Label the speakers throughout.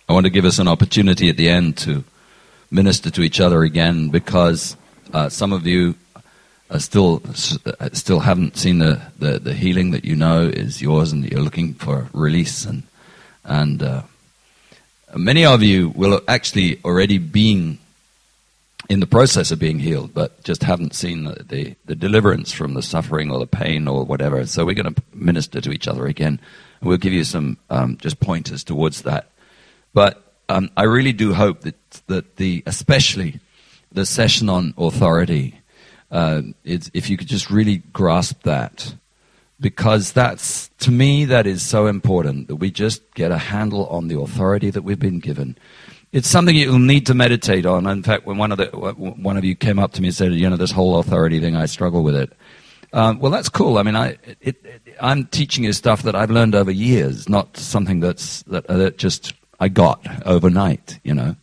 Speaker 1: I want to give us an opportunity at the end to minister to each other again, because some of you are still haven't seen the healing that you know is yours, and that you're looking for release, and many of you will actually already being in the process of being healed, but just haven't seen the deliverance from the suffering or the pain or whatever. So we're going to minister to each other again. We'll give you some just pointers towards that. But I really do hope that especially the session on authority, if you could just really grasp that, because to me, that is so important, that we just get a handle on the authority that we've been given. It's something you'll need to meditate on. In fact, when one of you came up to me and said, this whole authority thing, I struggle with it. Well, that's cool. I mean, I'm teaching you stuff that I've learned over years, not something that just I got overnight.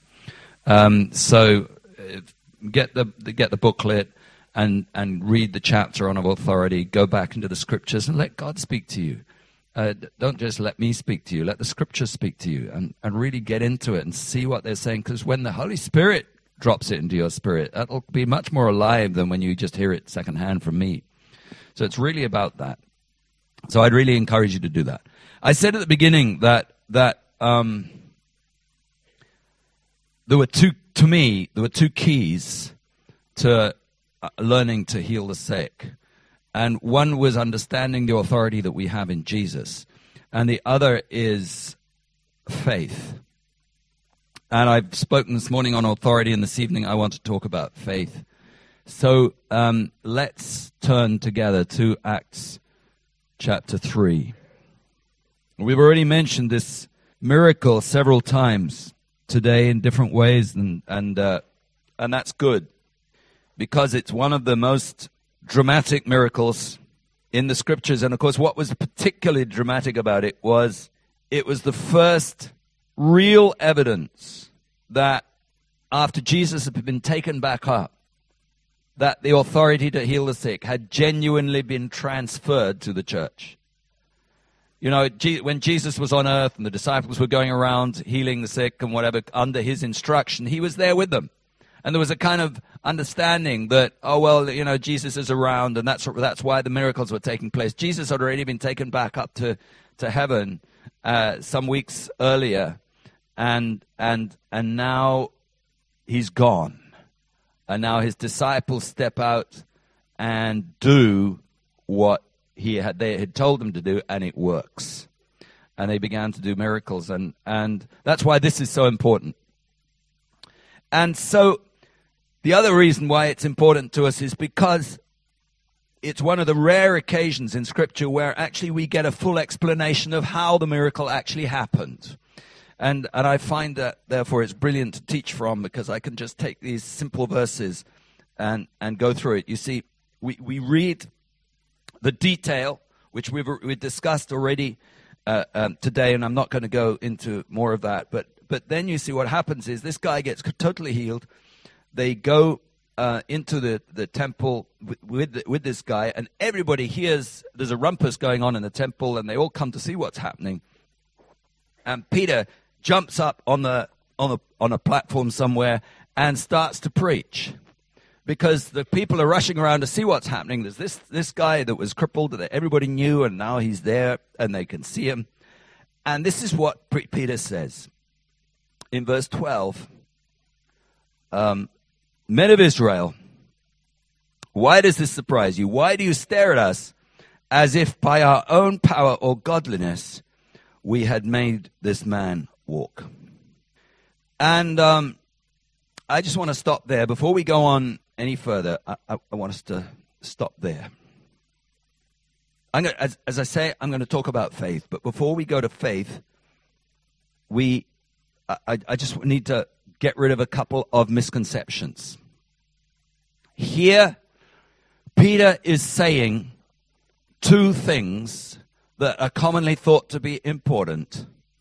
Speaker 1: So get the booklet and read the chapter on authority. Go back into the scriptures and let God speak to you. Don't just let me speak to you. Let the scriptures speak to you, and really get into it and see what they're saying. Because when the Holy Spirit drops it into your spirit, that'll be much more alive than when you just hear it secondhand from me. So it's really about that. So I'd really encourage you to do that. I said at the beginning that there were two keys to learning to heal the sick. And one was understanding the authority that we have in Jesus. And the other is faith. And I've spoken this morning on authority, and this evening I want to talk about faith. So let's turn together to Acts chapter 3. We've already mentioned this miracle several times today in different ways, and that's good, because it's one of the most dramatic miracles in the scriptures. And of course, what was particularly dramatic about it was the first real evidence that after Jesus had been taken back up, that the authority to heal the sick had genuinely been transferred to the church. When Jesus was on earth and the disciples were going around healing the sick and whatever under his instruction, he was there with them. And there was a kind of understanding that, Jesus is around, and that's why the miracles were taking place. Jesus had already been taken back up to heaven some weeks earlier, and now he's gone. And now his disciples step out and do what they had told them to do, and it works. And they began to do miracles, and that's why this is so important. And so the other reason why it's important to us is because it's one of the rare occasions in Scripture where actually we get a full explanation of how the miracle actually happened. And I find that, therefore, it's brilliant to teach from, because I can just take these simple verses and go through it. You see, we read the detail, which we've discussed already today, and I'm not going to go into more of that. But then you see what happens is this guy gets totally healed. They go into the temple with this guy, and everybody hears there's a rumpus going on in the temple, and they all come to see what's happening. And Peter jumps up on a platform somewhere and starts to preach, because the people are rushing around to see what's happening. There's this guy that was crippled that everybody knew, and now he's there and they can see him. And this is what Peter says in verse 12. Men of Israel, why does this surprise you? Why do you stare at us as if by our own power or godliness we had made this man walk? And I just want to stop there. Before we go on any further, I want us to stop there. As I say, I'm going to talk about faith. But before we go to faith, I just need to get rid of a couple of misconceptions. Here, Peter is saying two things that are commonly thought to be important.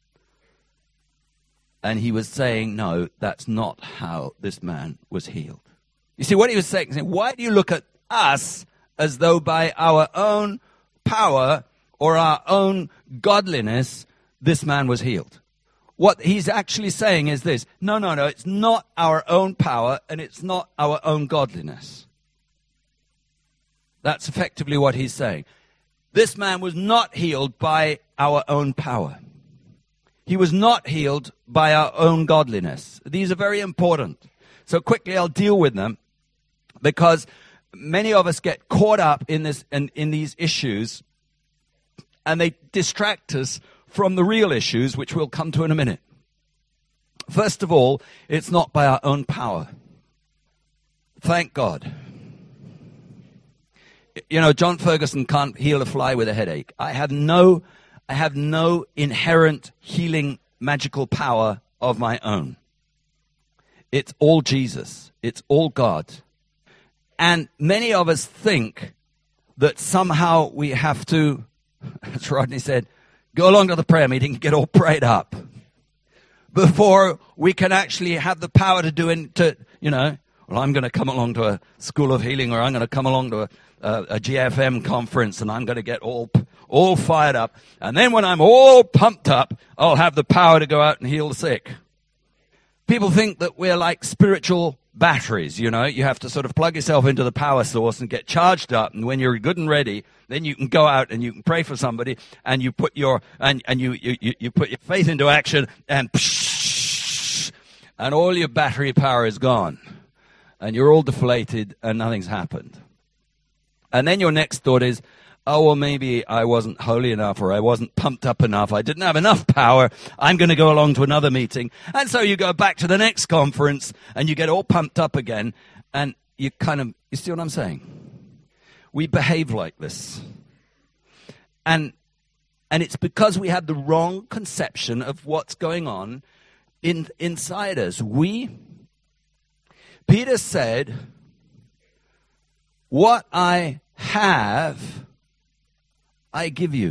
Speaker 1: And he was saying, no, that's not how this man was healed. You see, what he was saying, why do you look at us as though by our own power or our own godliness, this man was healed? what he's actually saying is this. No, it's not our own power and it's not our own godliness. That's effectively what he's saying. This man was not healed by our own power. He was not healed by our own godliness. These are very important. So quickly I'll deal with them because many of us get caught up in this and in these issues, and they distract us from the real issues, which we'll come to in a minute. First of all, it's not by our own power. Thank God. You know, John Ferguson can't heal a fly with a headache. I have no inherent healing magical power of my own. It's all Jesus. It's all God. And many of us think that somehow we have to, as Rodney said, go along to the prayer meeting and get all prayed up before we can actually have the power to do it, well, I'm going to come along to a school of healing, or I'm going to come along to a GFM conference, and I'm going to get all fired up. And then when I'm all pumped up, I'll have the power to go out and heal the sick. People think that we're like spiritual batteries, you have to sort of plug yourself into the power source and get charged up, and when you're good and ready, then you can go out and you can pray for somebody, and you put your you put your faith into action, and all your battery power is gone, and you're all deflated and nothing's happened. And then your next thought is, oh, well, maybe I wasn't holy enough, or I wasn't pumped up enough. I didn't have enough power. I'm going to go along to another meeting. And so you go back to the next conference and you get all pumped up again. And you see what I'm saying? We behave like this. And it's because we have the wrong conception of what's going on inside us. Peter said, what I have, I give you.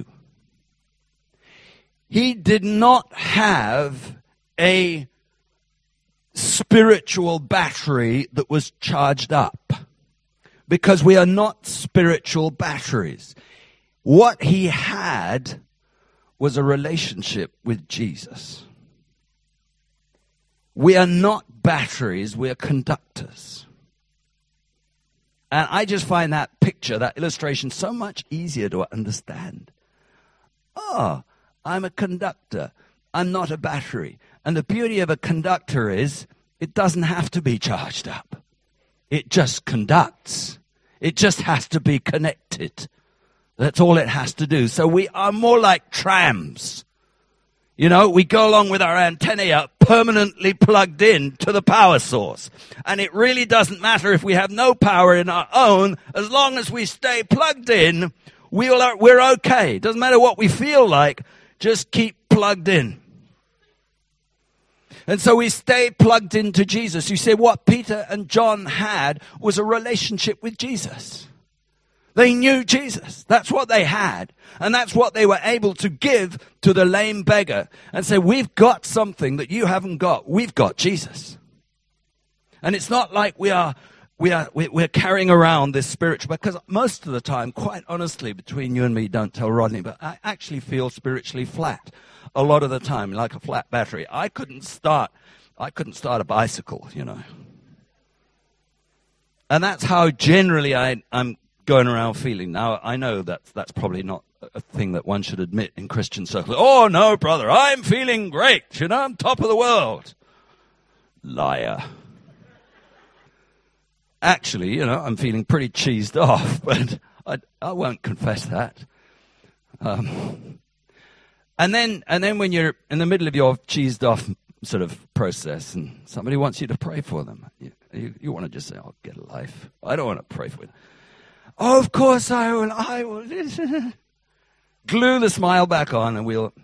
Speaker 1: He did not have a spiritual battery that was charged up, because we are not spiritual batteries. What he had was a relationship with Jesus. We are not batteries, we are conductors. And I just find that picture, that illustration, so much easier to understand. Oh, I'm a conductor. I'm not a battery. And the beauty of a conductor is it doesn't have to be charged up. It just conducts. It just has to be connected. That's all it has to do. So we are more like trams. We go along with our antennae up, permanently plugged in to the power source. And it really doesn't matter if we have no power in our own. As long as we stay plugged in, we're okay. Doesn't matter what we feel like, just keep plugged in. And so we stay plugged into Jesus. You say what Peter and John had was a relationship with Jesus. They knew Jesus. That's what they had. And that's what they were able to give to the lame beggar and say, we've got something that you haven't got. We've got Jesus. And it's not like we're carrying around this spiritual, because most of the time, quite honestly, between you and me, don't tell Rodney, but I actually feel spiritually flat a lot of the time, like a flat battery. I couldn't start a bicycle, And that's how generally I'm going around feeling. Now, I know that's probably not a thing that one should admit in Christian circles. Oh, no, brother, I'm feeling great. I'm top of the world. Liar. Actually, I'm feeling pretty cheesed off, but I won't confess that. And then when you're in the middle of your cheesed off sort of process and somebody wants you to pray for them, you want to just say, oh, get a life. I don't want to pray for them. Oh, of course I will. Glue the smile back on and we'll.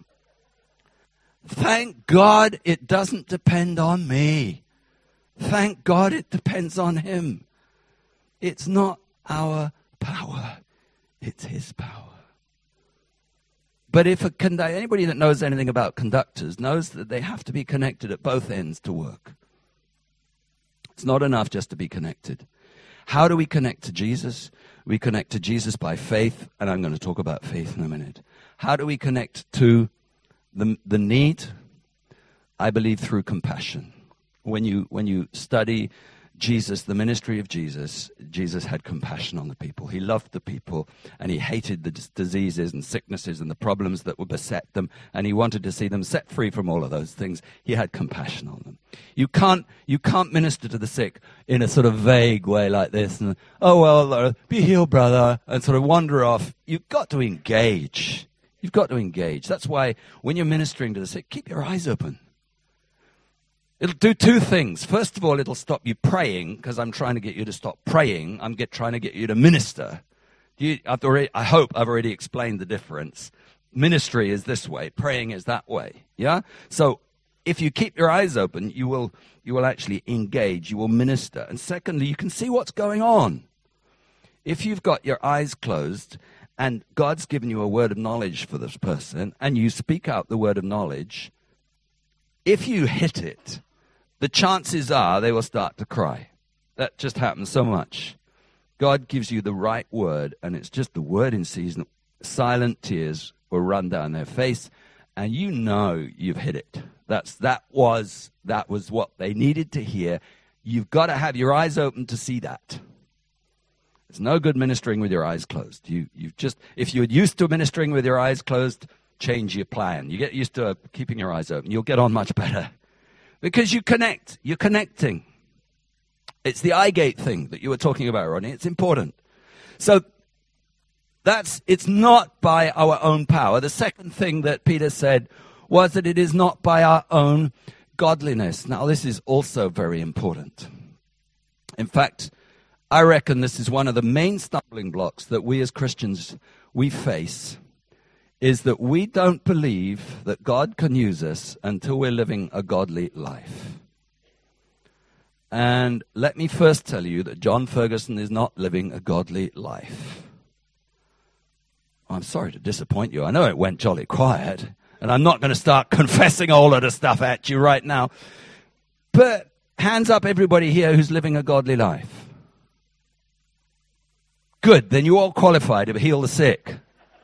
Speaker 1: Thank God it doesn't depend on me. Thank God it depends on him. It's not our power. It's his power. But if anybody that knows anything about conductors knows that they have to be connected at both ends to work. It's not enough just to be connected. How do we connect to Jesus? We connect to Jesus by faith, and I'm going to talk about faith in a minute. How do we connect to the need? I believe through compassion. When you study Jesus, the ministry of Jesus, Jesus had compassion on the people. He loved the people, and he hated the diseases and sicknesses and the problems that would beset them, and he wanted to see them set free from all of those things. He had compassion on them. You can't minister to the sick in a sort of vague way like this, and, oh, well, be healed, brother, and sort of wander off. You've got to engage. You've got to engage. That's why when you're ministering to the sick, keep your eyes open. It'll do two things. First of all, it'll stop you praying, because I'm trying to get you to stop praying. I'm trying to get you to minister. I hope I've already explained the difference. Ministry is this way. Praying is that way. Yeah? So if you keep your eyes open, you will actually engage. You will minister. And secondly, you can see what's going on. If you've got your eyes closed and God's given you a word of knowledge for this person, and you speak out the word of knowledge, if you hit it, the chances are they will start to cry. That just happens so much. God gives you the right word, and it's just the word in season. Silent tears will run down their face, and you know you've hit it. That was what they needed to hear. You've got to have your eyes open to see that. It's no good ministering with your eyes closed. If you're used to ministering with your eyes closed, change your plan. You get used to keeping your eyes open. You'll get on much better. Because you connect. You're connecting. It's the eye gate thing that you were talking about, Ronnie. It's important. So it's not by our own power. The second thing that Peter said was that it is not by our own godliness. Now, this is also very important. In fact, I reckon this is one of the main stumbling blocks that we as Christians, we face, is that we don't believe that God can use us until we're living a godly life. And let me first tell you that John Ferguson is not living a godly life. I'm sorry to disappoint you. I know it went jolly quiet, and I'm not going to start confessing all of the stuff at you right now. But hands up everybody here who's living a godly life. Good, then you all qualify to heal the sick.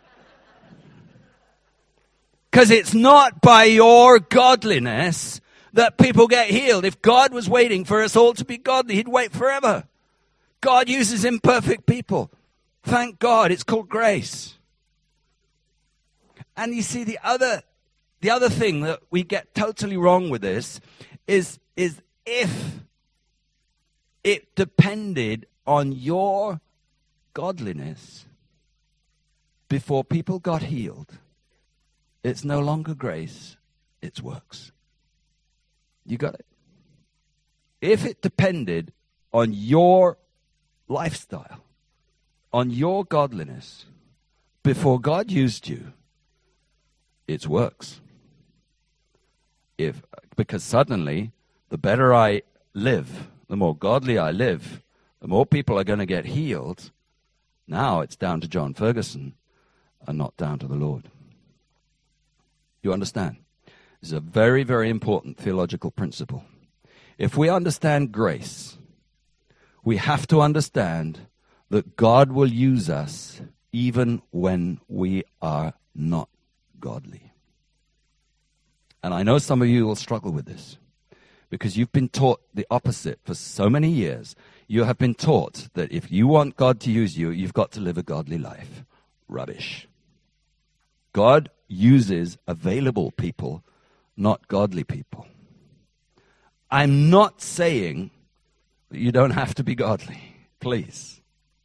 Speaker 1: Because it's not by your godliness that people get healed. If God was waiting for us all to be godly, he'd wait forever. God uses imperfect people. Thank God, it's called grace. And you see, the other thing that we get totally wrong with this is if it depended on your godliness before people got healed, it's no longer grace, it's works. You got it? If it depended on your lifestyle, on your godliness, before God used you, it's works. Because suddenly, the better I live, the more godly I live, the more people are going to get healed. Now it's down to John Ferguson and not down to the Lord. You understand? This is a very, very important theological principle. If we understand grace, we have to understand that God will use us even when we are not godly. And I know some of you will struggle with this because you've been taught the opposite for so many years. You have been taught that if you want God to use you, you've got to live a godly life. Rubbish. God uses available people, not godly people. I'm not saying that you don't have to be godly, please.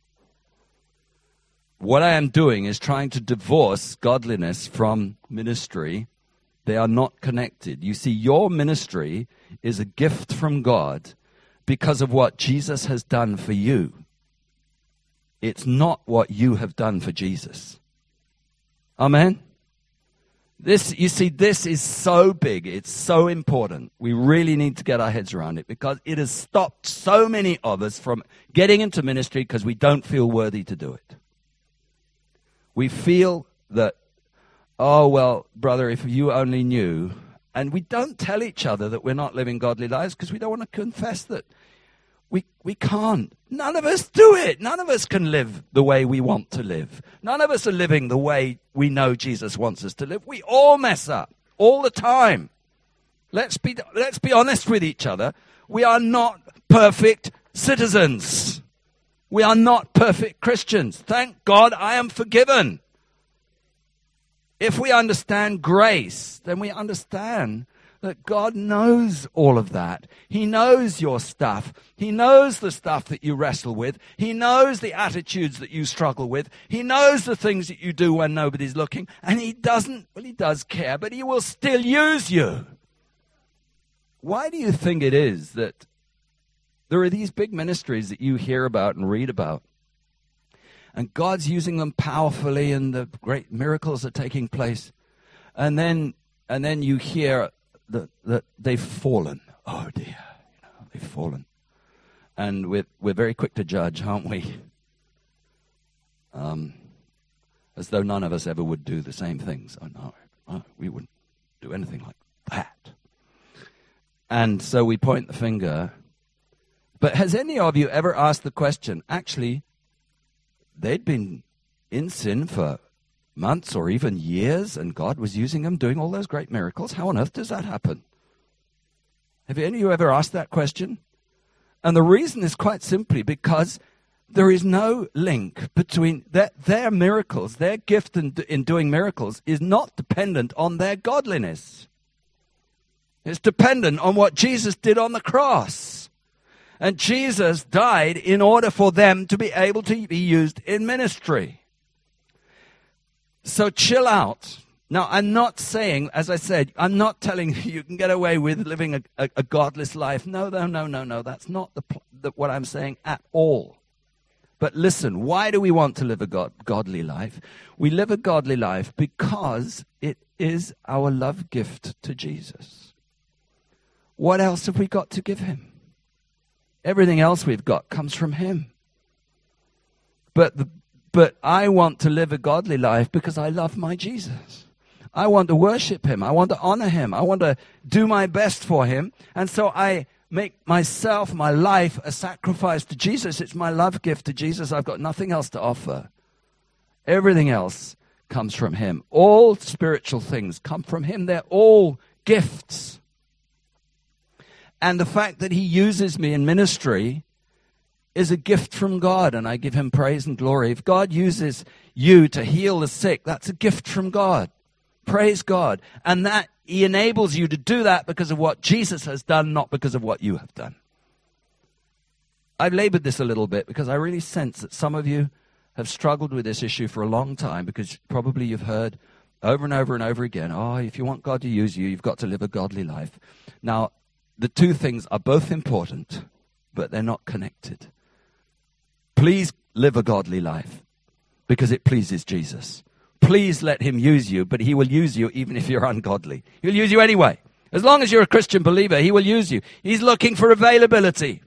Speaker 1: What I am doing is trying to divorce godliness from ministry. They are not connected. You see, your ministry is a gift from God because of what Jesus has done for you. It's not what you have done for Jesus. Amen? This is so big. It's so important. We really need to get our heads around it because it has stopped so many of us from getting into ministry because we don't feel worthy to do it. We feel that, oh, well, brother, if you only knew. And we don't tell each other that we're not living godly lives because we don't want to confess that we can't. None of us do it. None of us can live the way we want to live. None of us are living the way we know Jesus wants us to live. We all mess up all the time. Let's be honest with each other. We are not perfect citizens. We are not perfect Christians. Thank God I am forgiven. If we understand grace, then we understand that God knows all of that. He knows your stuff. He knows the stuff that you wrestle with. He knows the attitudes that you struggle with. He knows the things that you do when nobody's looking. And he does care, but he will still use you. Why do you think it is that there are these big ministries that you hear about and read about, and God's using them powerfully and the great miracles are taking place, and then you hear that they've fallen? Oh dear, they've fallen. And we're very quick to judge, aren't we? As though none of us ever would do the same things. Oh no, we wouldn't do anything like that. And so we point the finger. But has any of you ever asked the question, actually, they'd been in sin for months or even years, and God was using them, doing all those great miracles? How on earth does that happen? Have any of you ever asked that question? And the reason is quite simply because there is no link between their miracles, their gift in doing miracles is not dependent on their godliness. It's dependent on what Jesus did on the cross. And Jesus died in order for them to be able to be used in ministry. So chill out. Now, I'm not saying, as I said, I'm not telling you can get away with living a godless life. No. That's not what I'm saying at all. But listen, why do we want to live a godly life? We live a godly life because it is our love gift to Jesus. What else have we got to give him? Everything else we've got comes from him. But I want to live a godly life because I love my Jesus. I want to worship him. I want to honor him. I want to do my best for him. And so I make myself, my life, a sacrifice to Jesus. It's my love gift to Jesus. I've got nothing else to offer. Everything else comes from him. All spiritual things come from him. They're all gifts. And the fact that he uses me in ministry is a gift from God, and I give him praise and glory. If God uses you to heal the sick, that's a gift from God. Praise God. And that he enables you to do that because of what Jesus has done, not because of what you have done. I've labored this a little bit because I really sense that some of you have struggled with this issue for a long time, because probably you've heard over and over and over again, if you want God to use you, you've got to live a godly life. Now, the two things are both important, but they're not connected. Please live a godly life because it pleases Jesus. Please let him use you, but he will use you even if you're ungodly. He'll use you anyway. As long as you're a Christian believer, he will use you. He's looking for availability.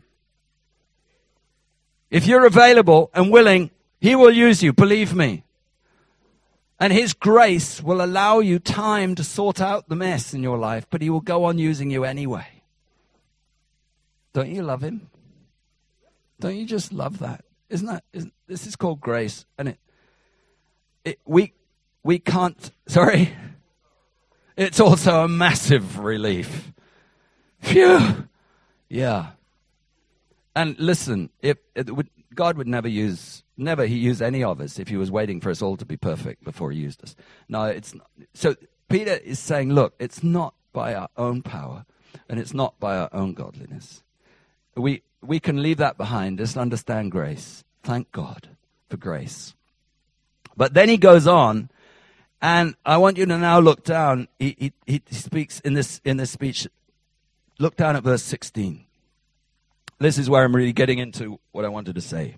Speaker 1: If you're available and willing, he will use you, believe me. And his grace will allow you time to sort out the mess in your life, but he will go on using you anyway. Don't you love him? Don't you just love that? This is called grace, and we can't. Sorry, it's also a massive relief. Phew, yeah. And listen, God would never use any of us if he was waiting for us all to be perfect before he used us. No, it's not. So Peter is saying, look, it's not by our own power, and it's not by our own godliness. We can leave that behind. Just understand grace. Thank God for grace. But then he goes on, and I want you to now look down. He speaks in this speech. Look down at verse 16. This is where I'm really getting into what I wanted to say.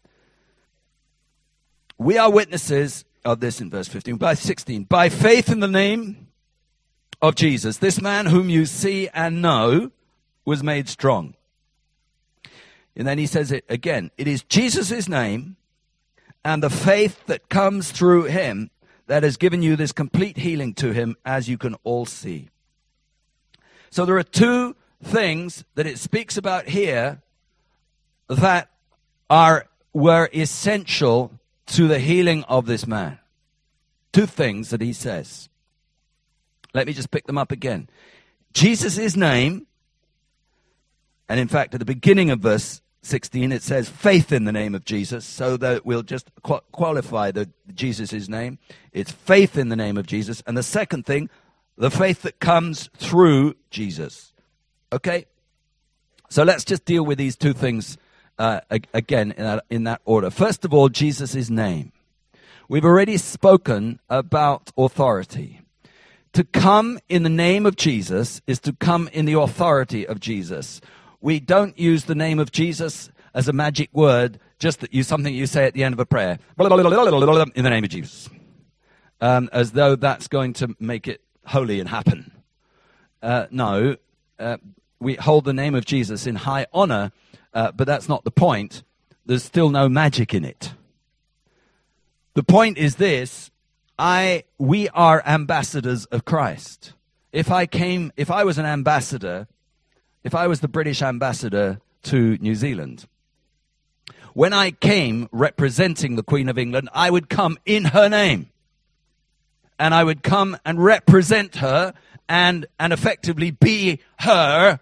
Speaker 1: We are witnesses of this in verse 15. By 16, by faith in the name of Jesus, this man whom you see and know was made strong. And then he says it again. It is Jesus' name and the faith that comes through him that has given you this complete healing to him, as you can all see. So there are two things that it speaks about here that were essential to the healing of this man. Two things that he says. Let me just pick them up again. Jesus' name, and in fact, at the beginning of verse 16, it says faith in the name of Jesus, so that we'll just qualify the Jesus' name. It's faith in the name of Jesus. And the second thing, the faith that comes through Jesus. Okay? So let's just deal with these two things again in that order. First of all, Jesus' name. We've already spoken about authority. To come in the name of Jesus is to come in the authority of Jesus. We don't use the name of Jesus as a magic word, just that something you say at the end of a prayer. In the name of Jesus. As though that's going to make it holy and happen. No, we hold the name of Jesus in high honor, but that's not the point. There's still no magic in it. The point is this: we are ambassadors of Christ. If I was an ambassador, if I was the British ambassador to New Zealand, when I came representing the Queen of England, I would come in her name. And I would come and represent her and effectively be her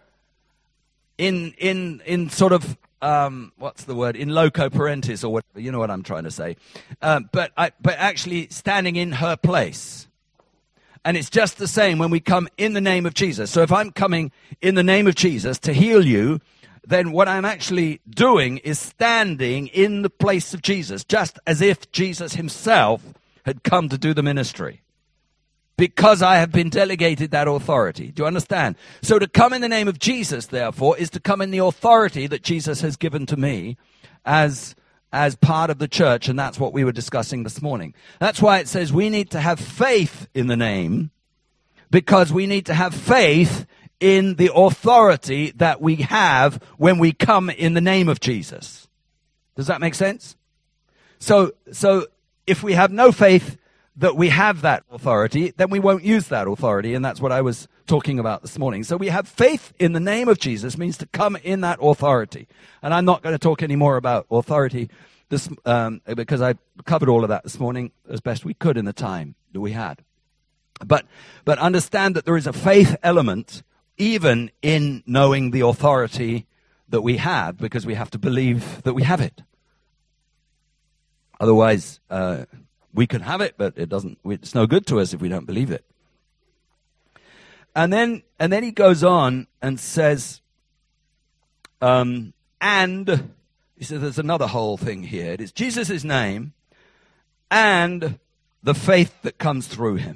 Speaker 1: in sort of, what's the word, in loco parentis or whatever, you know what I'm trying to say. But actually standing in her place. And it's just the same when we come in the name of Jesus. So if I'm coming in the name of Jesus to heal you, then what I'm actually doing is standing in the place of Jesus, just as if Jesus himself had come to do the ministry. Because I have been delegated that authority. Do you understand? So to come in the name of Jesus, therefore, is to come in the authority that Jesus has given to me as part of the church, and that's what we were discussing this morning. That's why it says we need to have faith in the name, because we need to have faith in the authority that we have when we come in the name of Jesus. Does that make sense? So if we have no faith that we have that authority, then we won't use that authority, and that's what I was talking about this morning. So we have faith in the name of Jesus means to come in that authority. And I'm not going to talk any more about authority this because I covered all of that this morning as best we could in the time that we had. But understand that there is a faith element even in knowing the authority that we have, because we have to believe that we have it. Otherwise, we can have it, but it's no good to us if we don't believe it. And then he goes on and says, and he says there's another whole thing here. It is Jesus' name and the faith that comes through him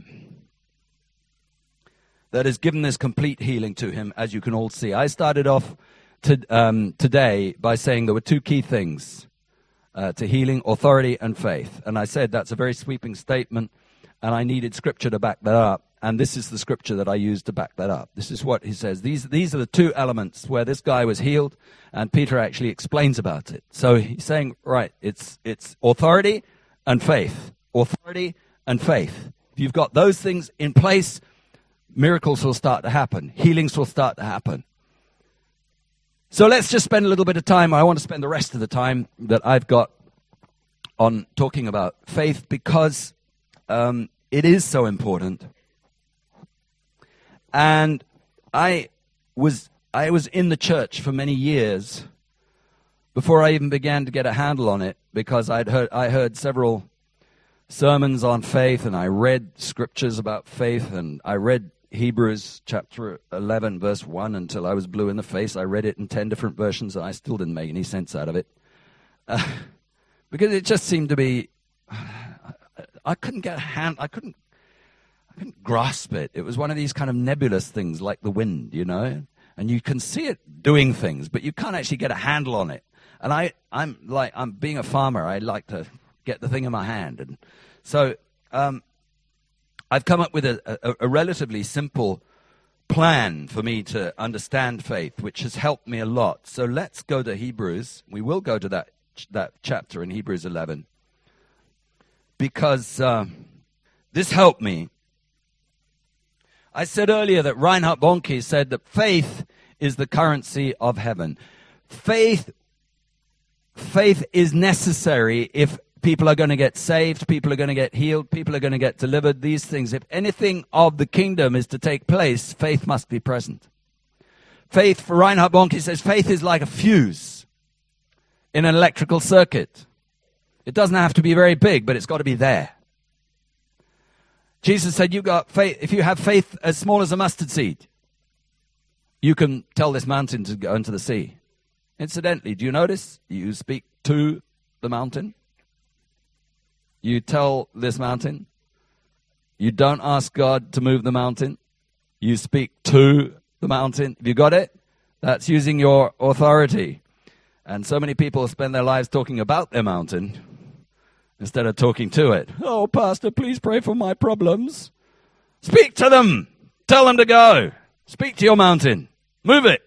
Speaker 1: that has given this complete healing to him, as you can all see. I started off today by saying there were two key things to healing: authority and faith. And I said that's a very sweeping statement, and I needed scripture to back that up. And this is the scripture that I used to back that up. This is what he says. These are the two elements where this guy was healed, and Peter actually explains about it. So he's saying, right, it's authority and faith. Authority and faith. If you've got those things in place, miracles will start to happen. Healings will start to happen. So let's just spend a little bit of time. I want to spend the rest of the time that I've got on talking about faith, because it is so important. And I was in the church for many years before I even began to get a handle on it, because I heard several sermons on faith, and I read scriptures about faith, and I read Hebrews chapter 11 verse 1 until I was blue in the face. I read it in 10 different versions, and I still didn't make any sense out of it, because it just seemed to be, I couldn't grasp it. It was one of these kind of nebulous things like the wind, you know, and you can see it doing things, but you can't actually get a handle on it. And I'm being a farmer, I like to get the thing in my hand. And so I've come up with a relatively simple plan for me to understand faith, which has helped me a lot. So let's go to Hebrews. We will go to that chapter in Hebrews 11, because this helped me. I said earlier that Reinhard Bonnke said that faith is the currency of heaven. Faith is necessary if People are going to get saved. People are going to get healed. People are going to get delivered. These things, if anything of the kingdom is to take place, faith must be present. Faith, for Reinhard Bonnke says, faith is like a fuse in an electrical circuit. It doesn't have to be very big, but it's got to be there. Jesus said, "You got faith. If you have faith as small as a mustard seed, you can tell this mountain to go into the sea." Incidentally, do you notice? You speak to the mountain. You tell this mountain. You don't ask God to move the mountain. You speak to the mountain. Have you got it? That's using your authority. And so many people spend their lives talking about their mountain instead of talking to it. "Oh, Pastor, please pray for my problems." Speak to them. Tell them to go. Speak to your mountain. Move it.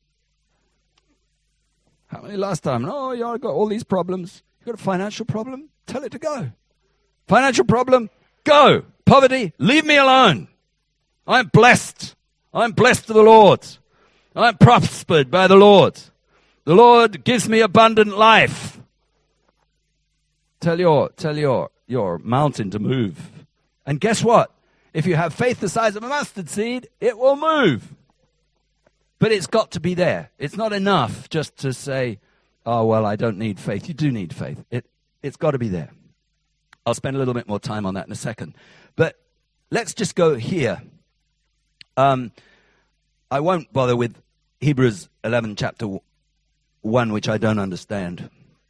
Speaker 1: How many last time? "Oh, I've got all these problems." You got a financial problem? Tell it to go. Financial problem? Go. Poverty? Leave me alone. I'm blessed. I'm blessed of the Lord. I'm prospered by the Lord. The Lord gives me abundant life. Tell your mountain to move. And guess what? If you have faith the size of a mustard seed, it will move. But it's got to be there. It's not enough just to say, "Oh, well, I don't need faith." You do need faith. It's got to be there. I'll spend a little bit more time on that in a second. But let's just go here. I won't bother with Hebrews 11, chapter 1, which I don't understand.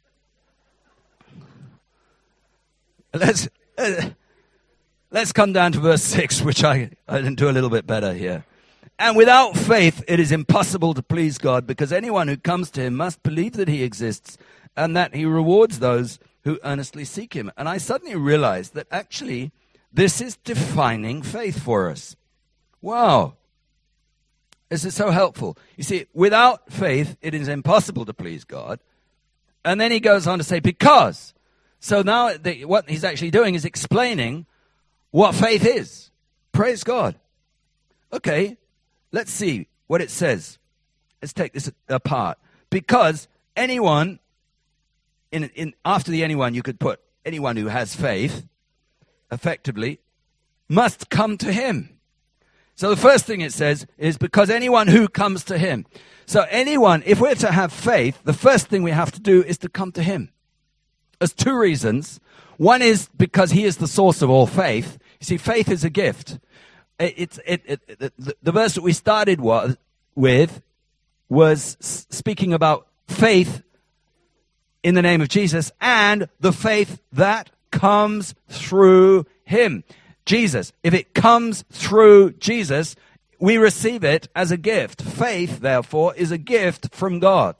Speaker 1: Let's come down to verse 6, which I can do a little bit better here. "And without faith it is impossible to please God, because anyone who comes to him must believe that he exists and that he rewards those who earnestly seek him." And I suddenly realized that actually this is defining faith for us. Wow. This is so helpful. You see, without faith it is impossible to please God. And then he goes on to say, because. So now what he's actually doing is explaining what faith is. Praise God. Okay, let's see what it says. Let's take this apart. Because anyone, after the anyone, you could put anyone who has faith, effectively, must come to him. So the first thing it says is because anyone who comes to him. So anyone, if we're to have faith, the first thing we have to do is to come to him. There's two reasons. One is because he is the source of all faith. You see, faith is a gift. The verse that we started with was speaking about faith in the name of Jesus and the faith that comes through him. Jesus. If it comes through Jesus, we receive it as a gift. Faith, therefore, is a gift from God.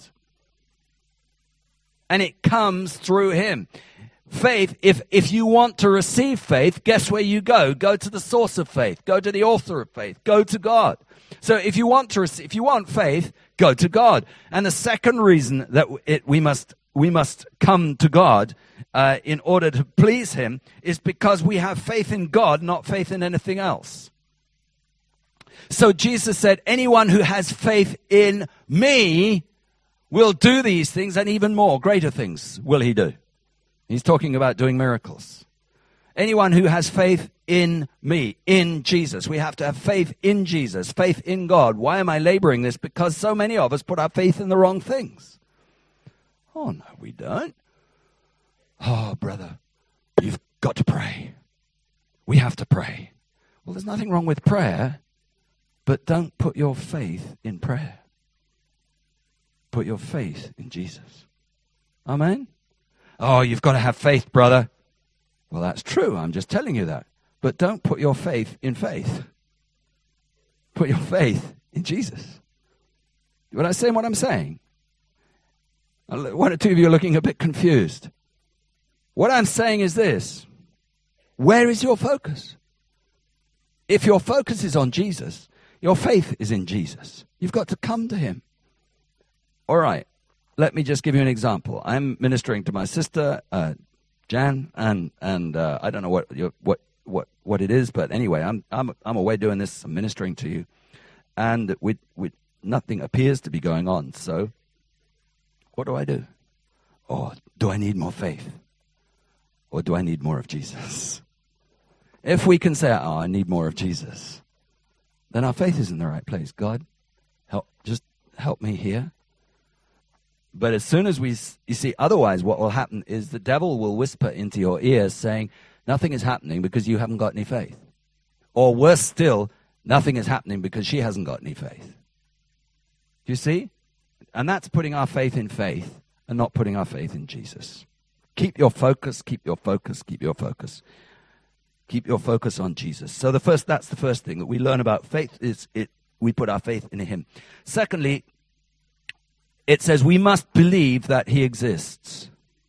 Speaker 1: And it comes through him. Faith, if you want to receive faith, guess where you go? Go to the source of faith. Go to the author of faith. Go to God. So if you want faith, go to God. And the second reason that we must come to God in order to please him is because we have faith in God, not faith in anything else. So Jesus said, anyone who has faith in me will do these things, and even more, greater things will he do. He's talking about doing miracles. Anyone who has faith in me, in Jesus. We have to have faith in Jesus, faith in God. Why am I laboring this? Because so many of us put our faith in the wrong things. Oh, no, we don't. Oh, brother, you've got to pray. We have to pray. Well, there's nothing wrong with prayer, but don't put your faith in prayer. Put your faith in Jesus. Amen? Oh, you've got to have faith, brother. Well, that's true. I'm just telling you that. But don't put your faith in faith. Put your faith in Jesus. What I saying what I'm saying? One or two of you are looking a bit confused. What I'm saying is this. Where is your focus? If your focus is on Jesus, your faith is in Jesus. You've got to come to him. All right. Let me just give you an example. I'm ministering to my sister, Jan, and I don't know what it is, but anyway, I'm away doing this. I'm ministering to you, and with nothing appears to be going on. So, what do? Oh, do I need more faith? or do I need more of Jesus? If we can say, oh, I need more of Jesus, then our faith is in the right place. God, just help me here. But as soon as you see, otherwise what will happen is the devil will whisper into your ear saying, nothing is happening because you haven't got any faith. Or worse still, nothing is happening because she hasn't got any faith. Do you see? And that's putting our faith in faith and not putting our faith in Jesus. Keep your focus, keep your focus, keep your focus. Keep your focus on Jesus. So that's the first thing that we learn about faith is we put our faith in him. Secondly, it says we must believe that he exists.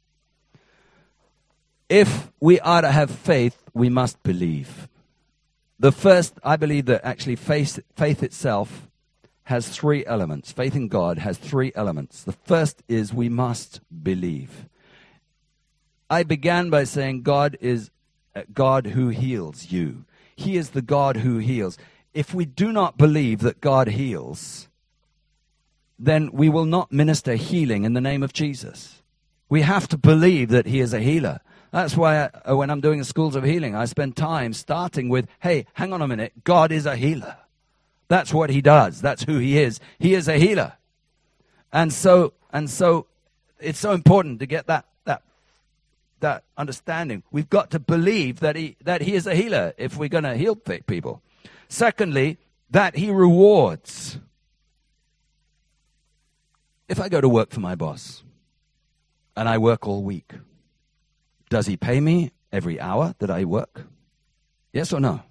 Speaker 1: If we are to have faith, we must believe. I believe that actually faith itself has three elements. Faith in God has three elements. The first is we must believe. I began by saying God is a God who heals you. He is the God who heals. If we do not believe that God heals, then we will not minister healing in the name of Jesus. We have to believe that he is a healer. That's why when I'm doing the schools of healing, I spend time starting with, hey, hang on a minute, God is a healer. That's what he does. That's who he is. He is a healer. And so it's so important to get that understanding. We've got to believe that he is a healer if we're going to heal people. Secondly, that he rewards. If I go to work for my boss and I work all week, does he pay me every hour that I work? Yes or no?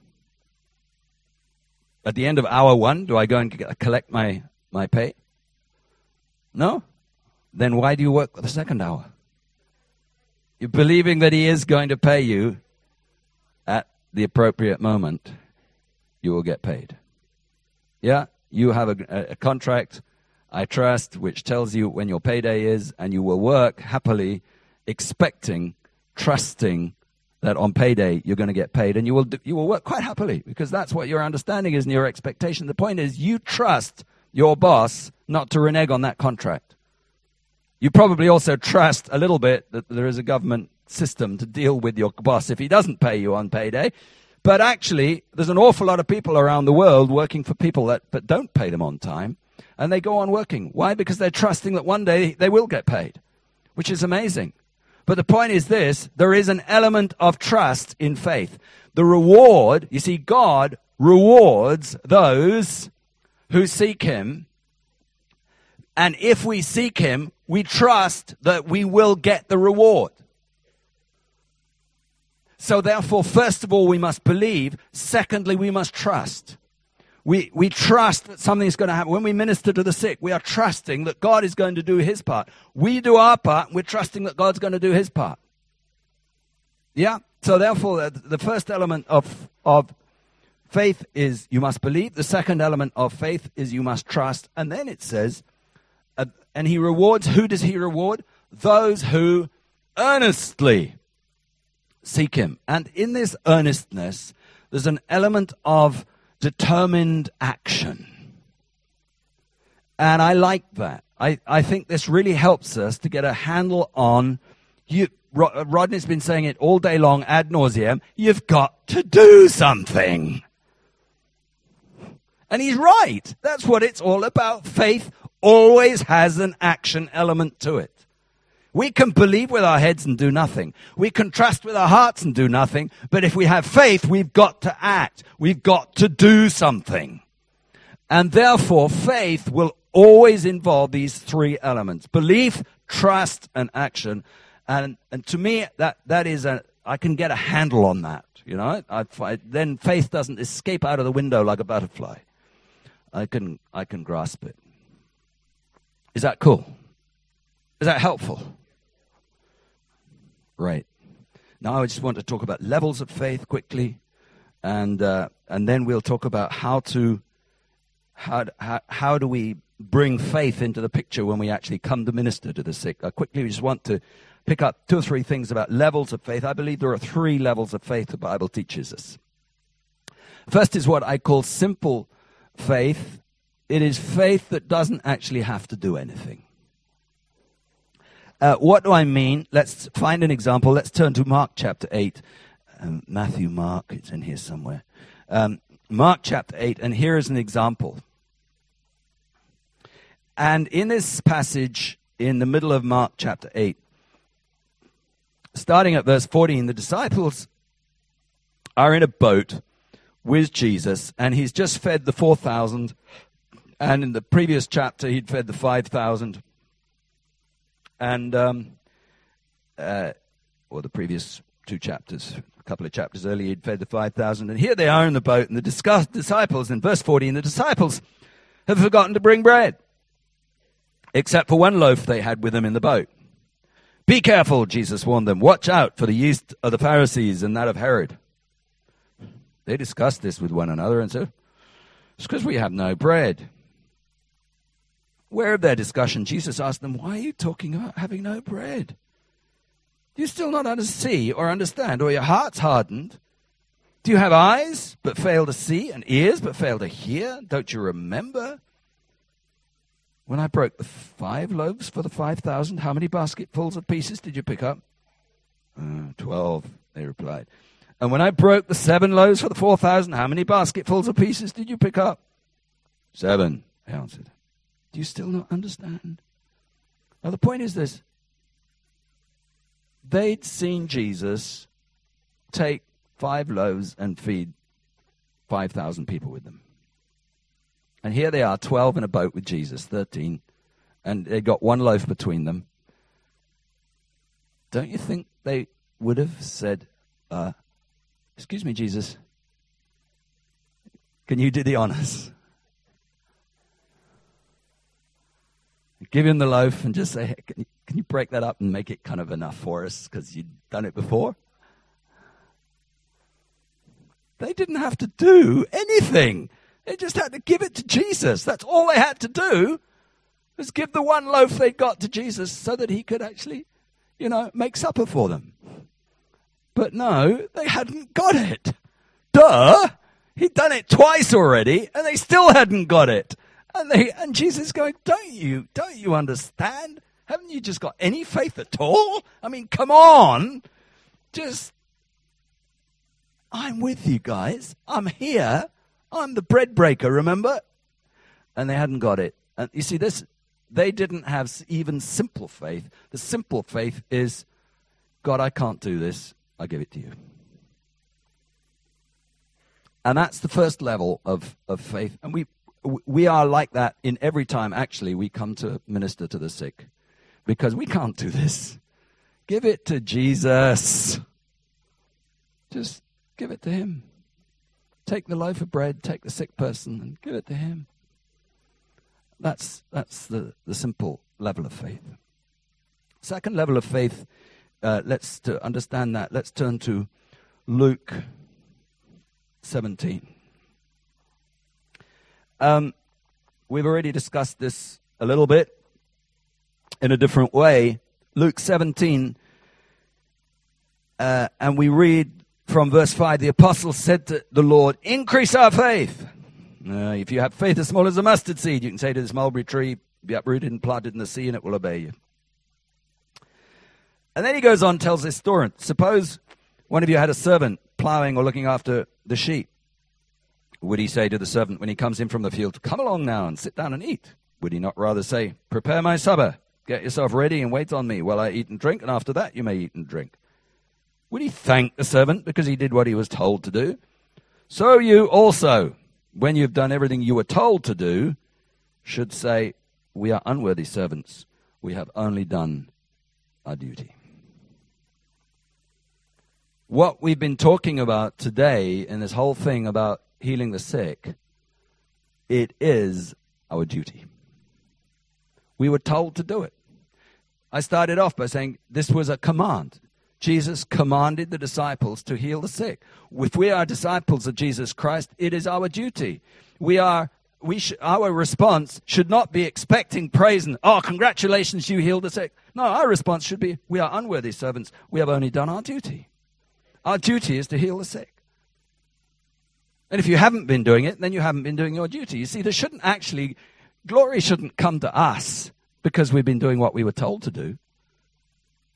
Speaker 1: At the end of hour 1, do I go and collect my pay? No? Then why do you work the second hour? You're believing that he is going to pay you at the appropriate moment. You will get paid. Yeah? You have a contract, I trust, which tells you when your payday is, and you will work happily, expecting, trusting that on payday you're going to get paid, and you will work quite happily because that's what your understanding is and your expectation. The point is you trust your boss not to renege on that contract. You probably also trust a little bit that there is a government system to deal with your boss if he doesn't pay you on payday. But actually, there's an awful lot of people around the world working for people that don't pay them on time, and they go on working. Why? Because they're trusting that one day they will get paid, which is amazing. But the point is this, there is an element of trust in faith. The reward, you see, God rewards those who seek him. And if we seek him, we trust that we will get the reward. So therefore, first of all, we must believe. Secondly, we must trust. We trust that something's going to happen. When we minister to the sick, we are trusting that God is going to do his part. We do our part, and we're trusting that God's going to do his part. Yeah? So therefore, the first element of faith is you must believe. The second element of faith is you must trust. And then it says, and he rewards, who does he reward? Those who earnestly seek him. And in this earnestness, there's an element of determined action. And I like that. I think this really helps us to get a handle on, Rodney's been saying it all day long ad nauseum, you've got to do something. And he's right. That's what it's all about. Faith always has an action element to it. We can believe with our heads and do nothing. We can trust with our hearts and do nothing. But if we have faith, we've got to act. We've got to do something. And therefore, faith will always involve these three elements: belief, trust, and action. And to me, that is I can get a handle on that. You know, then faith doesn't escape out of the window like a butterfly. I can grasp it. Is that cool? Is that helpful? Right. Now I just want to talk about levels of faith quickly, and then we'll talk about how do we bring faith into the picture when we actually come to minister to the sick. I quickly just want to pick up 2 or 3 things about levels of faith. I believe there are 3 levels of faith the Bible teaches us. First is what I call simple faith. It is faith that doesn't actually have to do anything. What do I mean? Let's find an example. Let's turn to Mark chapter 8. Matthew, Mark, it's in here somewhere. Mark chapter 8, and here is an example. And in this passage, in the middle of Mark chapter 8, starting at verse 14, the disciples are in a boat with Jesus, and he's just fed the 4,000, and in the previous chapter, he'd fed the 5,000. And, or the previous two chapters, a couple of chapters earlier, he'd fed the 5,000. And here they are in the boat, and the disciples, in verse 14, the disciples have forgotten to bring bread, except for one loaf they had with them in the boat. Be careful, Jesus warned them. Watch out for the yeast of the Pharisees and that of Herod. They discussed this with one another and said, it's because we have no bread. Aware of their discussion, Jesus asked them, why are you talking about having no bread? Do you still not see or understand, or your hearts hardened? Do you have eyes but fail to see, and ears but fail to hear? Don't you remember when I broke the 5 loaves for the 5,000? How many basketfuls of pieces did you pick up? 12, they replied. And when I broke the 7 loaves for the 4,000, how many basketfuls of pieces did you pick up? 7, they answered. Do you still not understand? Now the point is this. They'd seen Jesus take 5 loaves and feed 5,000 people with them. And here they are, 12 in a boat with Jesus, 13. And they got 1 loaf between them. Don't you think they would have said, excuse me, Jesus, can you do the honors? Give him the loaf and just say, hey, can you break that up and make it kind of enough for us because you've done it before? They didn't have to do anything. They just had to give it to Jesus. That's all they had to do was give the 1 loaf they got to Jesus so that he could actually, make supper for them. But no, they hadn't got it. Duh! He'd done it twice already and they still hadn't got it. And Jesus is going, don't you understand? Haven't you just got any faith at all? I mean, come on. I'm with you guys. I'm here. I'm the bread breaker, remember? And they hadn't got it. And you see this, they didn't have even simple faith. The simple faith is, God, I can't do this. I give it to you. And that's the first level of faith. And we are like that in every time, actually, we come to minister to the sick. Because we can't do this. Give it to Jesus. Just give it to him. Take the loaf of bread, take the sick person, and give it to him. That's the simple level of faith. Second level of faith, to understand that, let's turn to Luke 17. We've already discussed this a little bit in a different way. Luke 17, and we read from verse 5, the apostles said to the Lord, increase our faith. If you have faith as small as a mustard seed, you can say to this mulberry tree, be uprooted and planted in the sea, and it will obey you. And then he goes on, tells this story. Suppose one of you had a servant plowing or looking after the sheep. Would he say to the servant when he comes in from the field, come along now and sit down and eat? Would he not rather say, prepare my supper, get yourself ready and wait on me while I eat and drink, and after that you may eat and drink? Would he thank the servant because he did what he was told to do? So you also, when you've done everything you were told to do, should say, we are unworthy servants. We have only done our duty. What we've been talking about today in this whole thing about healing the sick, it is our duty. We were told to do it. I started off by saying this was a command. Jesus commanded the disciples to heal the sick. If we are disciples of Jesus Christ, it is our duty. Our response should not be expecting praise and, congratulations, you healed the sick. No, our response should be, we are unworthy servants. We have only done our duty. Our duty is to heal the sick. And if you haven't been doing it, then you haven't been doing your duty. You see, glory shouldn't come to us because we've been doing what we were told to do.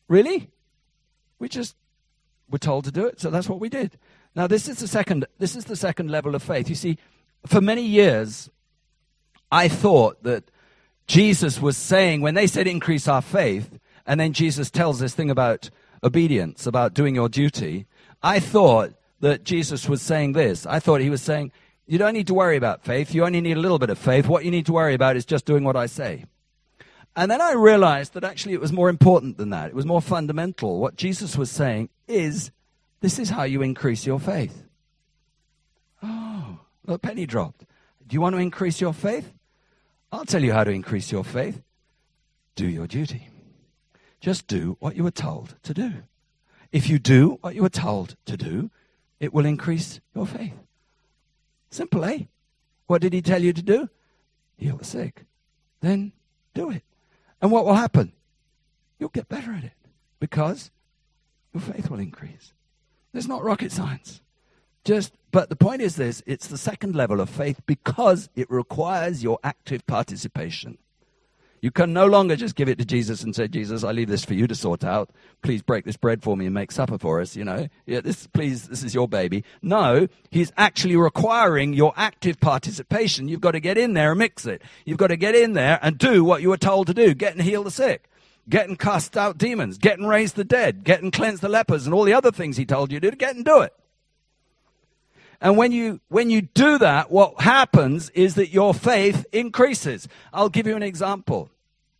Speaker 1: Really? We just were told to do it, so that's what we did. Now, this is the second level of faith. You see, for many years, I thought that Jesus was saying, when they said increase our faith, and then Jesus tells this thing about obedience, about doing your duty, I thought that Jesus was saying this. I thought he was saying, you don't need to worry about faith. You only need a little bit of faith. What you need to worry about is just doing what I say. And then I realized that actually it was more important than that. It was more fundamental. What Jesus was saying is, this is how you increase your faith. Oh, the penny dropped. Do you want to increase your faith? I'll tell you how to increase your faith. Do your duty. Just do what you were told to do. If you do what you were told to do, it will increase your faith. Simple, eh? What did he tell you to do? Heal the sick. Then do it. And what will happen? You'll get better at it because your faith will increase. It's not rocket science. But the point is this, it's the second level of faith because it requires your active participation. You can no longer just give it to Jesus and say, Jesus, I leave this for you to sort out. Please break this bread for me and make supper for us, this is your baby. No, he's actually requiring your active participation. You've got to get in there and mix it. You've got to get in there and do what you were told to do. Get and heal the sick. Get and cast out demons. Get and raise the dead. Get and cleanse the lepers and all the other things he told you to do. Get and do it. And when you do that, what happens is that your faith increases. I'll give you an example.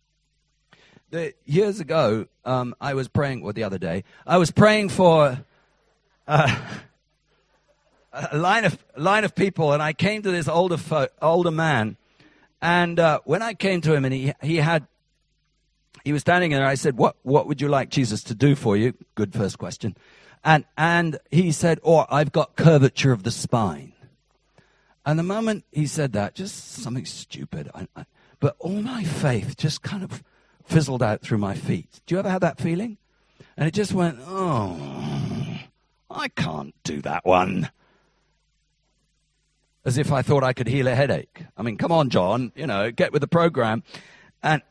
Speaker 1: Years ago, I was praying, the other day, I was praying for a line of people, and I came to this older man, and when I came to him, and he was standing there, I said, "What would you like Jesus to do for you?" Good first question. And he said, I've got curvature of the spine. And the moment he said that, just something stupid, but all my faith just kind of fizzled out through my feet. Do you ever have that feeling? And it just went, I can't do that one. As if I thought I could heal a headache. I mean, come on, John, get with the program. And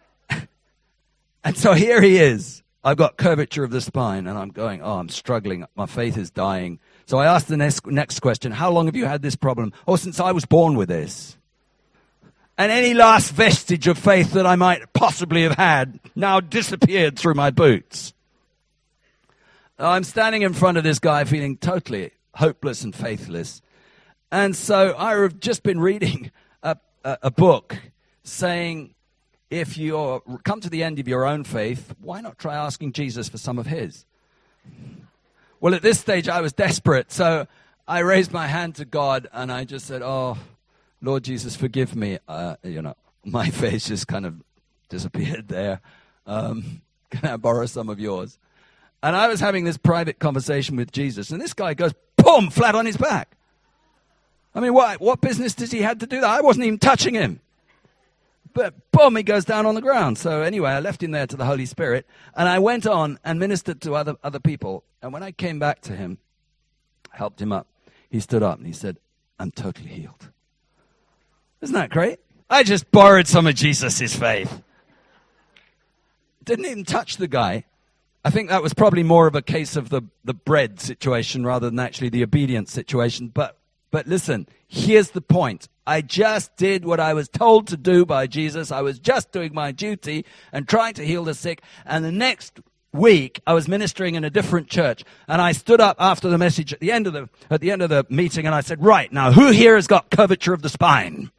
Speaker 1: so here he is. I've got curvature of the spine, and I'm going, I'm struggling. My faith is dying. So I asked the next question, how long have you had this problem? Since I was born with this. And any last vestige of faith that I might possibly have had now disappeared through my boots. I'm standing in front of this guy feeling totally hopeless and faithless. And so I've just been reading a book saying, if you come to the end of your own faith, why not try asking Jesus for some of his? Well, at this stage, I was desperate. So I raised my hand to God, and I just said, Lord Jesus, forgive me. My face just kind of disappeared there. Can I borrow some of yours? And I was having this private conversation with Jesus, and this guy goes, boom, flat on his back. I mean, what business does he have to do that? I wasn't even touching him. But boom, he goes down on the ground. So anyway, I left him there to the Holy Spirit, and I went on and ministered to other people. And when I came back to him, helped him up, he stood up and he said, I'm totally healed. Isn't that great? I just borrowed some of Jesus' faith. Didn't even touch the guy. I think that was probably more of a case of the bread situation rather than actually the obedience situation. But listen, here's the point. I just did what I was told to do by Jesus. I was just doing my duty and trying to heal the sick. And the next week, I was ministering in a different church. And I stood up after the message at the end of the meeting, and I said, right, now, who here has got curvature of the spine?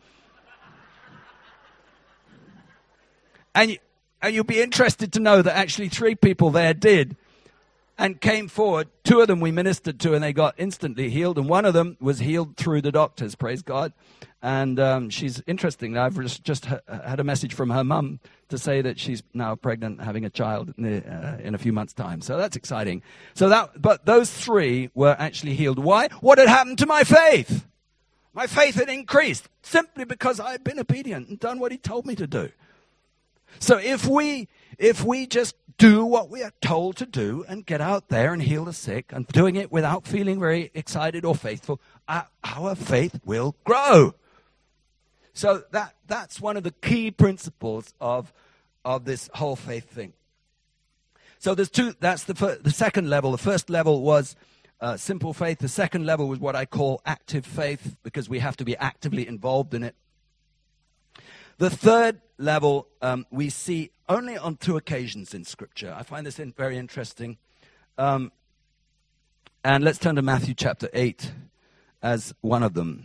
Speaker 1: And you'll be interested to know that actually 3 people there did and came forward. 2 of them we ministered to, and they got instantly healed. And one of them was healed through the doctors, praise God. And she's interesting. I've just had a message from her mum to say that she's now pregnant, having a child in a few months' time. So that's exciting. But those 3 were actually healed. Why? What had happened to my faith? My faith had increased simply because I had been obedient and done what he told me to do. So if we just do what we are told to do and get out there and heal the sick and doing it without feeling very excited or faithful, our faith will grow. So that's one of the key principles of this whole faith thing. So there's two. That's the second level. The first level was simple faith. The second level was what I call active faith, because we have to be actively involved in it. The third level we see only on two occasions in Scripture. I find this very interesting. And let's turn to Matthew chapter 8 as one of them.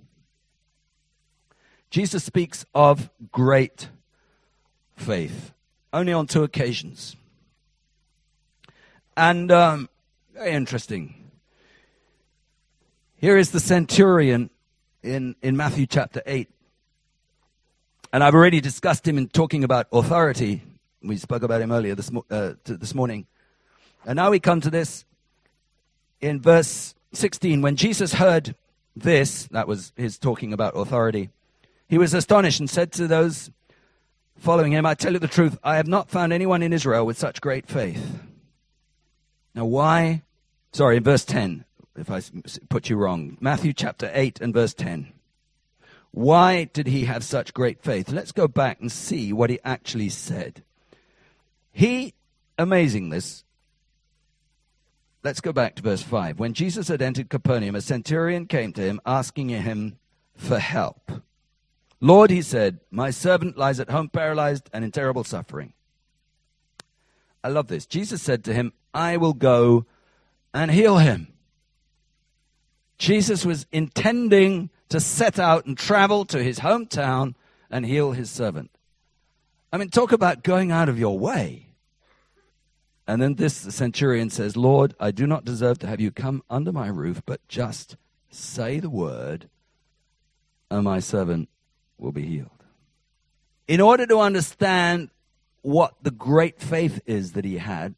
Speaker 1: Jesus speaks of great faith only on two occasions. And very interesting. Here is the centurion in Matthew chapter 8. And I've already discussed him in talking about authority. We spoke about him earlier this morning. And now we come to this in verse 16. When Jesus heard this, that was his talking about authority, he was astonished and said to those following him, I tell you the truth, I have not found anyone in Israel with such great faith. Now why? Sorry, in verse 10, if I put you wrong. Matthew chapter 8 and verse 10. Why did he have such great faith? Let's go back and see what he actually said. Amazing this. Let's go back to verse 5. When Jesus had entered Capernaum, a centurion came to him, asking him for help. Lord, he said, my servant lies at home paralyzed and in terrible suffering. I love this. Jesus said to him, I will go and heal him. Jesus was intending to set out and travel to his hometown and heal his servant. I mean, talk about going out of your way. And then the centurion says, Lord, I do not deserve to have you come under my roof, but just say the word, and my servant will be healed. In order to understand what the great faith is that he had,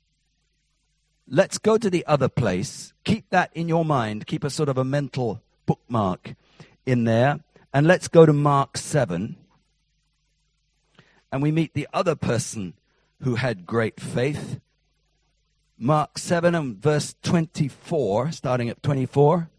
Speaker 1: let's go to the other place. Keep that in your mind. Keep a sort of a mental bookmark in there. And let's go to Mark 7. And we meet the other person who had great faith. Mark 7 and verse 24, starting at 24.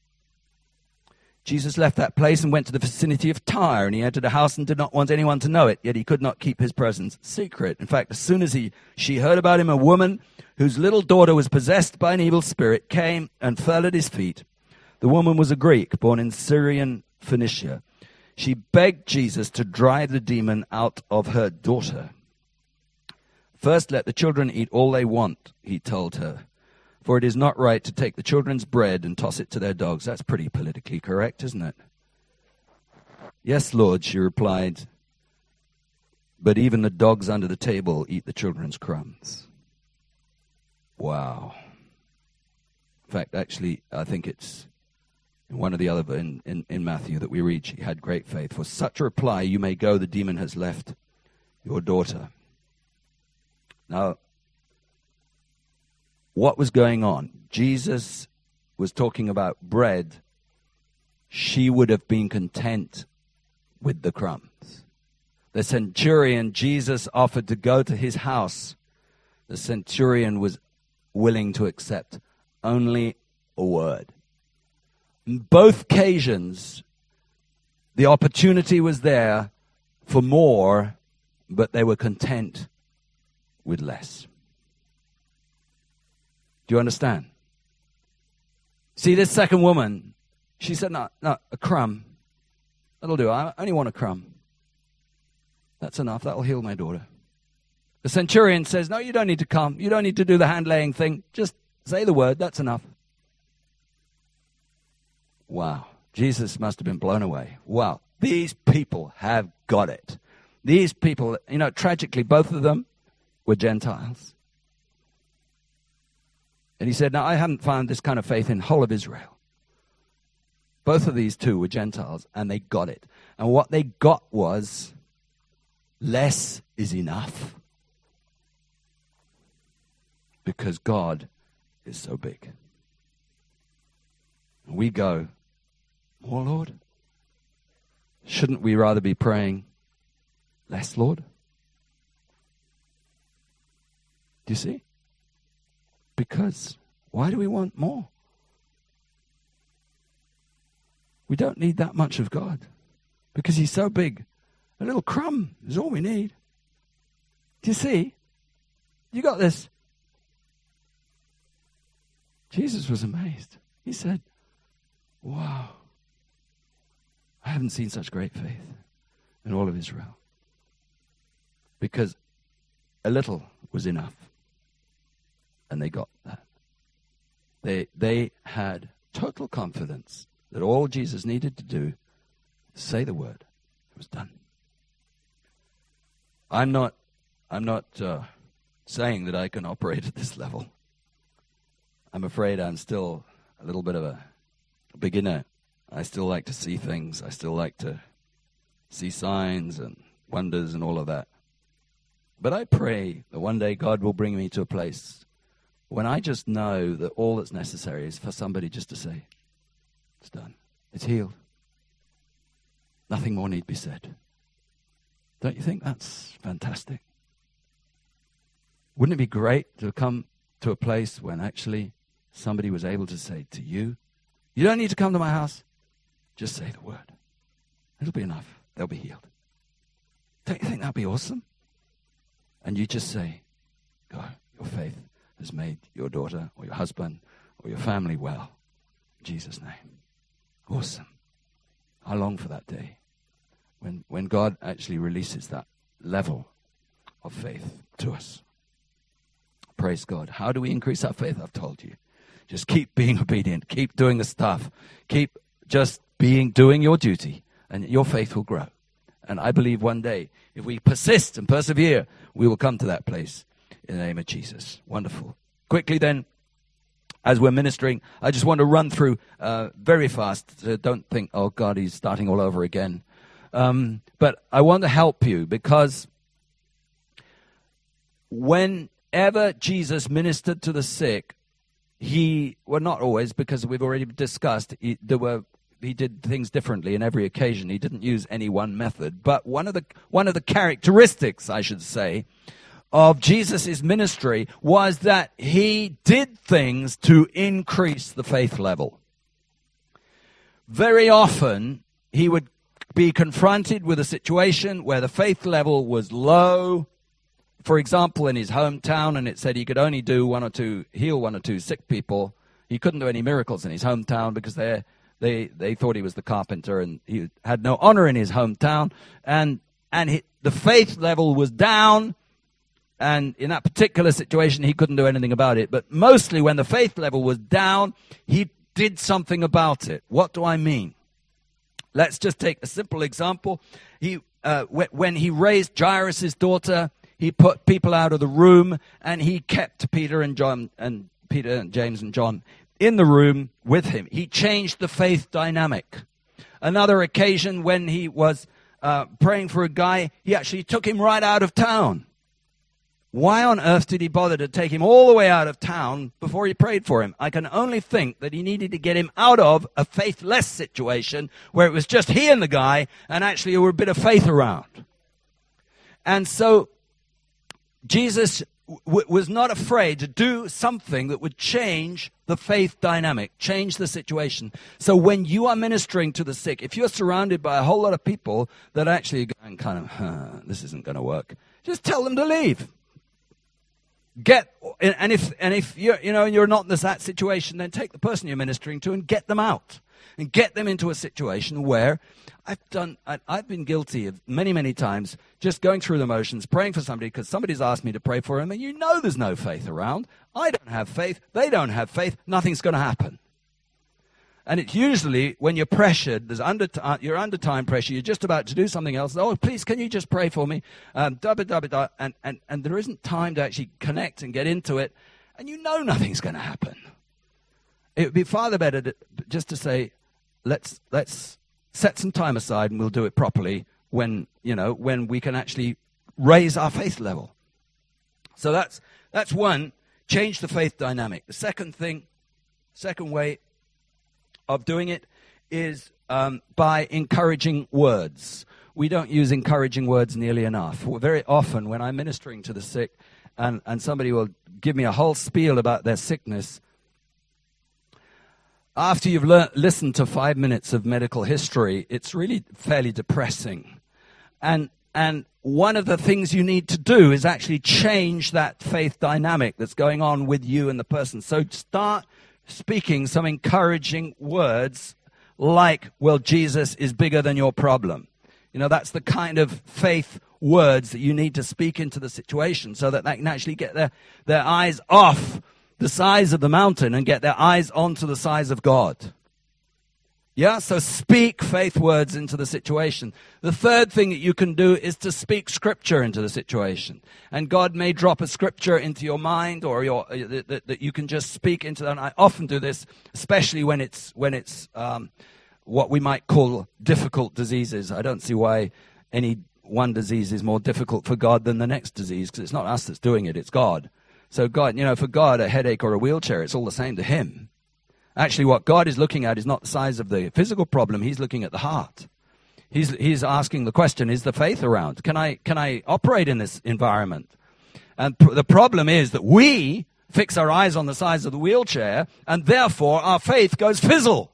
Speaker 1: Jesus left that place and went to the vicinity of Tyre, and he entered a house and did not want anyone to know it, yet he could not keep his presence secret. In fact, as soon as she heard about him, a woman whose little daughter was possessed by an evil spirit came and fell at his feet. The woman was a Greek, born in Syrian Phoenicia. She begged Jesus to drive the demon out of her daughter. First, let the children eat all they want, he told her. For it is not right to take the children's bread and toss it to their dogs. That's pretty politically correct, isn't it? Yes, Lord, she replied. But even the dogs under the table eat the children's crumbs. Wow. In fact, actually, I think it's in one of the other in Matthew that we read, she had great faith. For such a reply, you may go, the demon has left your daughter. Now, what was going on? Jesus was talking about bread. She would have been content with the crumbs. The centurion, Jesus offered to go to his house. The centurion was willing to accept only a word. In both occasions, the opportunity was there for more, but they were content with less. Do you understand? See, this second woman, she said, no, a crumb. That'll do. I only want a crumb. That's enough. That'll heal my daughter. The centurion says, no, you don't need to come. You don't need to do the hand-laying thing. Just say the word. That's enough. Wow. Jesus must have been blown away. Wow. These people have got it. These people, tragically, both of them were Gentiles. And he said, now, I haven't found this kind of faith in the whole of Israel. Both of these two were Gentiles, and they got it. And what they got was, less is enough. Because God is so big. And we go, more, Lord? Shouldn't we rather be praying, less, Lord? Do you see? Because why do we want more? We don't need that much of God because he's so big. A little crumb is all we need. Do you see? You got this. Jesus was amazed. He said, wow, I haven't seen such great faith in all of Israel. Because a little was enough. And they got that. They had total confidence that all Jesus needed to do, say the word, it was done. I'm not saying that I can operate at this level. I'm afraid I'm still a little bit of a beginner. I still like to see things. I still like to see signs and wonders and all of that. But I pray that one day God will bring me to a place when I just know that all that's necessary is for somebody just to say, it's done. It's healed. Nothing more need be said. Don't you think that's fantastic? Wouldn't it be great to come to a place when actually somebody was able to say to you, you don't need to come to my house, just say the word. It'll be enough. They'll be healed. Don't you think that'd be awesome? And you just say, go, your faith has made your daughter or your husband or your family well. In Jesus' name. Awesome. I long for that day when God actually releases that level of faith to us. Praise God. How do we increase our faith? I've told you. Just keep being obedient. Keep doing the stuff. Keep just doing your duty, and your faith will grow. And I believe one day, if we persist and persevere, we will come to that place in the name of Jesus. Wonderful. Quickly then, as we're ministering, I just want to run through very fast. Don't think, oh God, he's starting all over again. But I want to help you because whenever Jesus ministered to the sick, not always, because we've already discussed, he did things differently in every occasion. He didn't use any one method. But one of the characteristics, I should say, of Jesus' ministry was that he did things to increase the faith level. Very often, he would be confronted with a situation where the faith level was low. For example, in his hometown, and it said he could only heal one or two sick people. He couldn't do any miracles in his hometown because they thought he was the carpenter and he had no honor in his hometown. And the faith level was down. And in that particular situation, he couldn't do anything about it. But mostly when the faith level was down, he did something about it. What do I mean? Let's just take a simple example. When he raised Jairus' daughter, he put people out of the room, and he kept Peter and James and John in the room with him. He changed the faith dynamic. Another occasion when he was praying for a guy, he actually took him right out of town. Why on earth did he bother to take him all the way out of town before he prayed for him? I can only think that he needed to get him out of a faithless situation where it was just he and the guy, and actually there were a bit of faith around. And so Jesus was not afraid to do something that would change the faith dynamic, change the situation. So when you are ministering to the sick, if you're surrounded by a whole lot of people that actually are going kind of, this isn't going to work, just tell them to leave. If you're not in that situation, then take the person you're ministering to and get them out and get them into a situation where I've been guilty of many times just going through the motions, praying for somebody because somebody's asked me to pray for him, and you know there's no faith around. I don't have faith. They don't have faith. Nothing's going to happen. And it's usually when you're pressured, you're under time pressure, you're just about to do something else. Oh, please, can you just pray for me? And there isn't time to actually connect and get into it. And you know nothing's going to happen. It would be far better just to say, let's set some time aside and we'll do it properly when we can actually raise our faith level. So that's one, change the faith dynamic. The second way of doing it is by encouraging words. We don't use encouraging words nearly enough. Very often when I'm ministering to the sick and somebody will give me a whole spiel about their sickness, after you've listened to 5 minutes of medical history, it's really fairly depressing. And And one of the things you need to do is actually change that faith dynamic that's going on with you and the person. So start speaking some encouraging words like, well, Jesus is bigger than your problem. You know, that's the kind of faith words that you need to speak into the situation so that they can actually get their eyes off the size of the mountain and get their eyes onto the size of God. Yeah, so speak faith words into the situation. The third thing that you can do is to speak scripture into the situation. And God may drop a scripture into your mind or that you can just speak into that. And I often do this, especially when it's what we might call difficult diseases. I don't see why any one disease is more difficult for God than the next disease, because it's not us that's doing it, it's God. So God, you know, for God, a headache or a wheelchair, it's all the same to him. Actually, what God is looking at is not the size of the physical problem. He's looking at the heart. He's asking the question, is the faith around? Can I operate in this environment? And the problem is that we fix our eyes on the size of the wheelchair, and therefore our faith goes fizzle.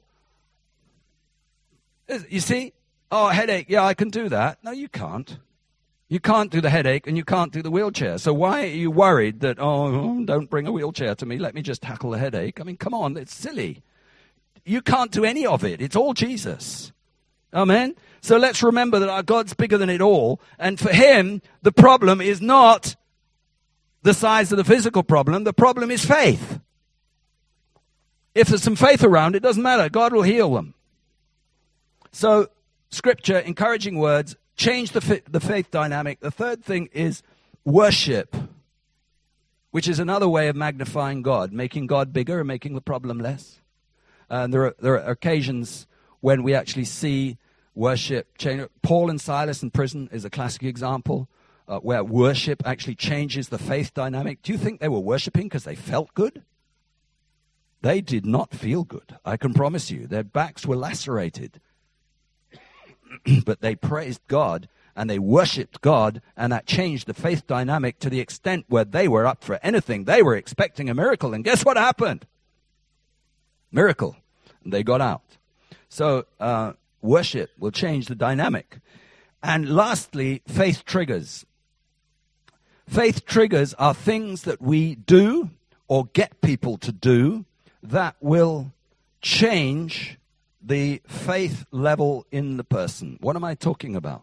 Speaker 1: You see? Oh, a headache. Yeah, I can do that. No, you can't. You can't do the headache and you can't do the wheelchair. So why are you worried that, oh, don't bring a wheelchair to me, let me just tackle the headache? I mean, come on, it's silly. You can't do any of it. It's all Jesus. Amen? So let's remember that our God's bigger than it all. And for him, the problem is not the size of the physical problem. The problem is faith. If there's some faith around, it doesn't matter. God will heal them. So, scripture, encouraging words, change the faith dynamic. The third thing is worship, which is another way of magnifying God, making God bigger and making the problem less. There are occasions when we actually see worship change. Paul and Silas in prison is a classic example where worship actually changes the faith dynamic. Do you think they were worshiping because they felt good? They did not feel good, I can promise you. Their backs were lacerated. But they praised God and they worshipped God, and that changed the faith dynamic to the extent where they were up for anything. They were expecting a miracle, and guess what happened? Miracle. And they got out. So worship will change the dynamic. And lastly, faith triggers. Faith triggers are things that we do or get people to do that will change the faith level in the person. What am I talking about?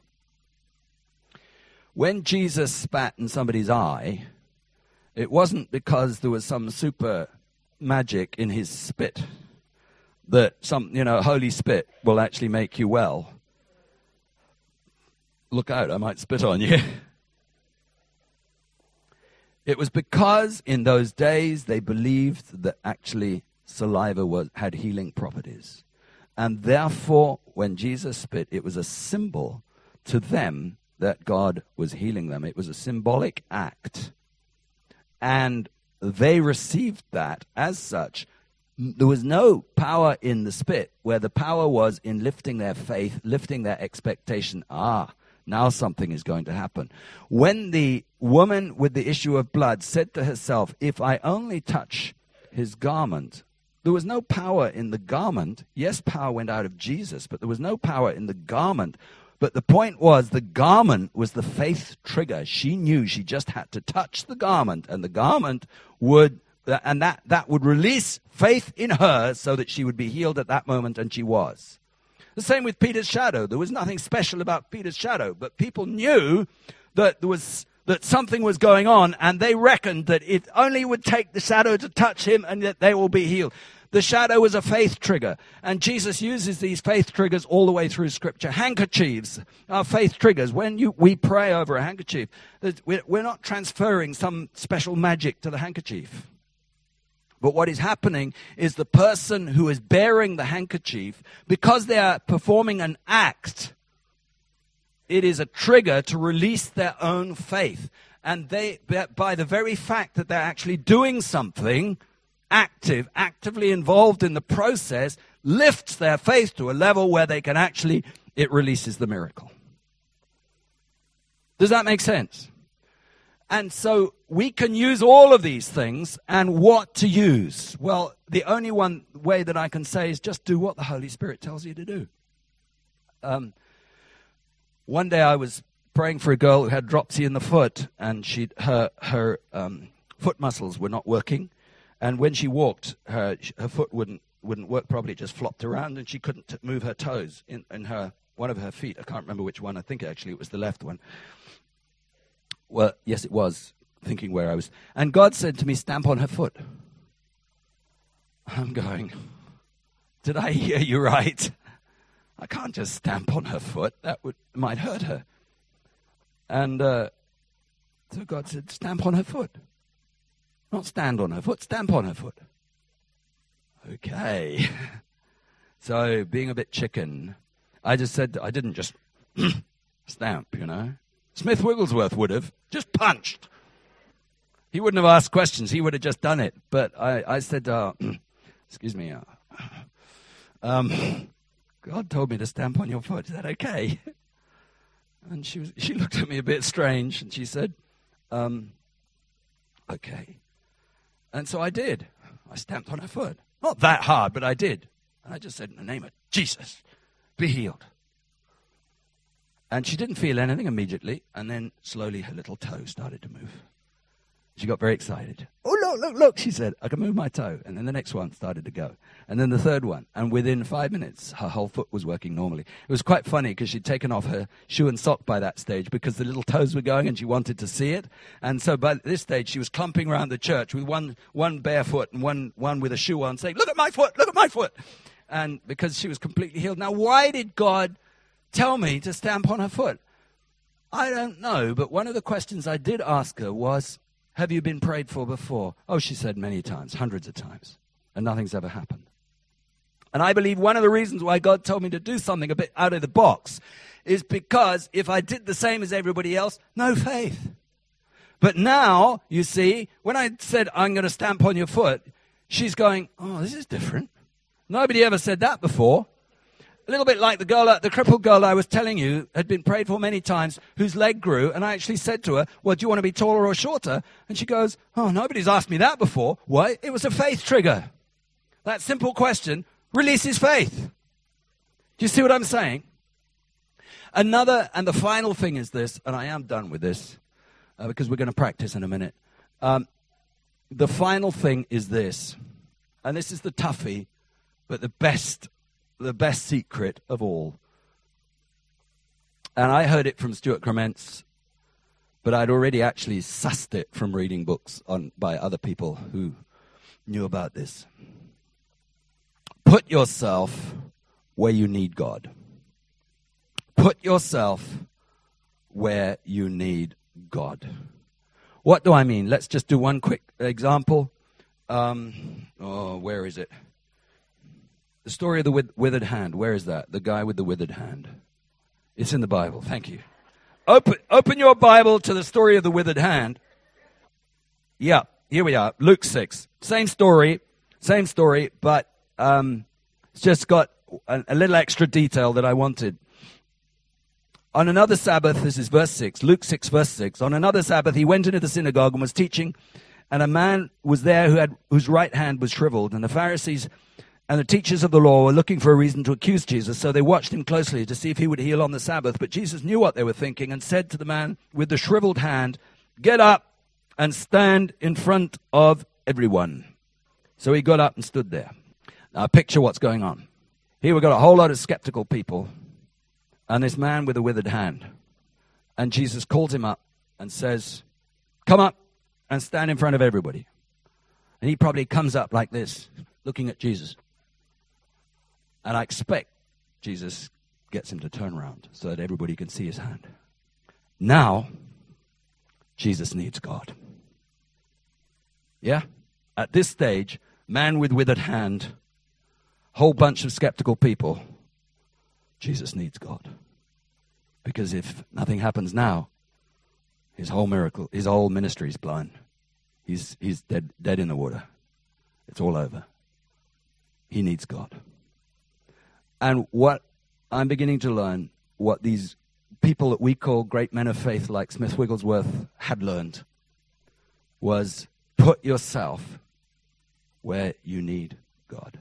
Speaker 1: When Jesus spat in somebody's eye, it wasn't because there was some super magic in his spit that some, holy spit will actually make you well. Look out, I might spit on you. It was because in those days they believed that actually saliva had healing properties. And therefore, when Jesus spit, it was a symbol to them that God was healing them. It was a symbolic act. And they received that as such. There was no power in the spit, where the power was in lifting their faith, lifting their expectation. Now something is going to happen. When the woman with the issue of blood said to herself, if I only touch his garment, there was no power in the garment. Yes, power went out of Jesus, but there was no power in the garment. But the point was, the garment was the faith trigger. She knew she just had to touch the garment, and the garment would, and that would release faith in her so that she would be healed at that moment, and she was. The same with Peter's shadow. There was nothing special about Peter's shadow, but people knew that that something was going on, and they reckoned that it only would take the shadow to touch him and that they will be healed. The shadow was a faith trigger, and Jesus uses these faith triggers all the way through Scripture. Handkerchiefs are faith triggers. When we pray over a handkerchief, we're not transferring some special magic to the handkerchief. But what is happening is the person who is bearing the handkerchief, because they are performing an act, it is a trigger to release their own faith. And they, by the very fact that they're actually doing something actively involved in the process, lifts their faith to a level where they can actually, it releases the miracle. Does that make sense? And so we can use all of these things, and what to use? Well, the only one way that I can say is just do what the Holy Spirit tells you to do. One day I was praying for a girl who had dropsy in the foot, and her foot muscles were not working, and when she walked, her foot wouldn't work properly. It just flopped around, and she couldn't move her toes in her one of her feet. I can't remember which one. I think actually it was the left one. Well, yes, it was. Thinking where I was, and God said to me, "Stamp on her foot." I'm going, did I hear you right? I can't just stamp on her foot. That might hurt her. And so God said, "Stamp on her foot." Not stand on her foot, stamp on her foot. Okay. So being a bit chicken, I just said, I didn't just stamp, Smith Wigglesworth would have just punched. He wouldn't have asked questions. He would have just done it. But I said, excuse me, God told me to stamp on your foot. Is that okay? And she looked at me a bit strange, and she said, okay. And so I did. I stamped on her foot. Not that hard, but I did. And I just said, in the name of Jesus, be healed. And she didn't feel anything immediately, and then slowly her little toe started to move. She got very excited. "Oh, look," she said. "I can move my toe." And then the next one started to go. And then the third one. And within 5 minutes, her whole foot was working normally. It was quite funny because she'd taken off her shoe and sock by that stage because the little toes were going and she wanted to see it. And so by this stage, she was clumping around the church with one bare foot and one with a shoe on, saying, "Look at my foot, look at my foot." And because she was completely healed. Now, why did God tell me to stamp on her foot? I don't know, but one of the questions I did ask her was, "Have you been prayed for before?" "Oh," she said, "many times, hundreds of times, and nothing's ever happened." And I believe one of the reasons why God told me to do something a bit out of the box is because if I did the same as everybody else, no faith. But now, you see, when I said, "I'm going to stamp on your foot," she's going, "Oh, this is different. Nobody ever said that before." A little bit like the crippled girl I was telling you had been prayed for many times, whose leg grew, and I actually said to her, "Well, do you want to be taller or shorter?" And she goes, "Oh, nobody's asked me that before." Why? It was a faith trigger. That simple question releases faith. Do you see what I'm saying? Another, and the final thing is this, and I am done with this, because we're going to practice in a minute. The final thing is this, and this is the toughie, but the best secret of all. And I heard it from Stuart Clements, but I'd already actually sussed it from reading books by other people who knew about this. Put yourself where you need God. Put yourself where you need God. What do I mean? Let's just do one quick example. Where is it? The story of the withered hand. Where is that? The guy with the withered hand. It's in the Bible. Thank you. Open your Bible to the story of the withered hand. Yeah, here we are. Luke 6. Same story, but it's just got a little extra detail that I wanted. On another Sabbath, this is verse 6, Luke 6, verse 6. On another Sabbath, he went into the synagogue and was teaching, and a man was there whose right hand was shriveled, and the Pharisees and the teachers of the law were looking for a reason to accuse Jesus, so they watched him closely to see if he would heal on the Sabbath. But Jesus knew what they were thinking and said to the man with the shriveled hand, "Get up and stand in front of everyone." So he got up and stood there. Now picture what's going on. Here we've got a whole lot of skeptical people and this man with a withered hand. And Jesus calls him up and says, "Come up and stand in front of everybody." And he probably comes up like this, looking at Jesus. And I expect Jesus gets him to turn around so that everybody can see his hand. Now, Jesus needs God. Yeah? At this stage, man with withered hand, whole bunch of skeptical people, Jesus needs God. Because if nothing happens now, his whole ministry is blown. He's dead in the water. It's all over. He needs God. And what I'm beginning to learn, what these people that we call great men of faith like Smith Wigglesworth had learned, was put yourself where you need God.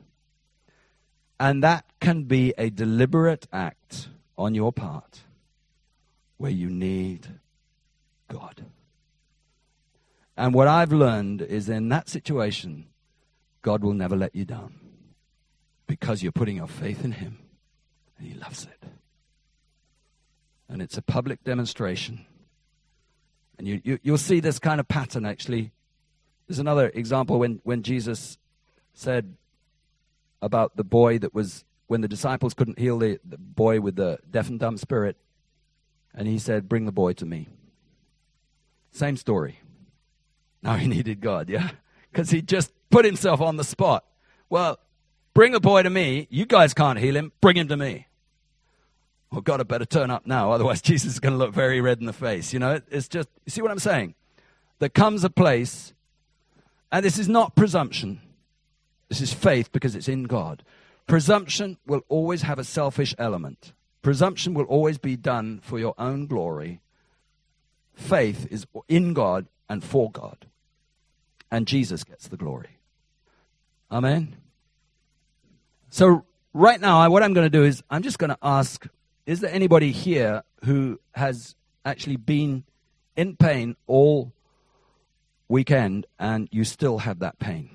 Speaker 1: And that can be a deliberate act on your part where you need God. And what I've learned is in that situation, God will never let you down because you're putting your faith in him and he loves it. And it's a public demonstration. And you'll see this kind of pattern actually. There's another example when Jesus said about the boy that was, when the disciples couldn't heal the boy with the deaf and dumb spirit, and he said, bring the boy to me. Same story. Now he needed God, yeah? Because he just put himself on the spot. Well, bring the boy to me. You guys can't heal him. Bring him to me. Well, God had better turn up now. Otherwise, Jesus is going to look very red in the face. You know, it's just, you see what I'm saying? There comes a place, and this is not presumption. This is faith because it's in God. Presumption will always have a selfish element. Presumption will always be done for your own glory. Faith is in God and for God. And Jesus gets the glory. Amen? So right now, what I'm going to do is I'm just going to ask, is there anybody here who has actually been in pain all weekend and you still have that pain?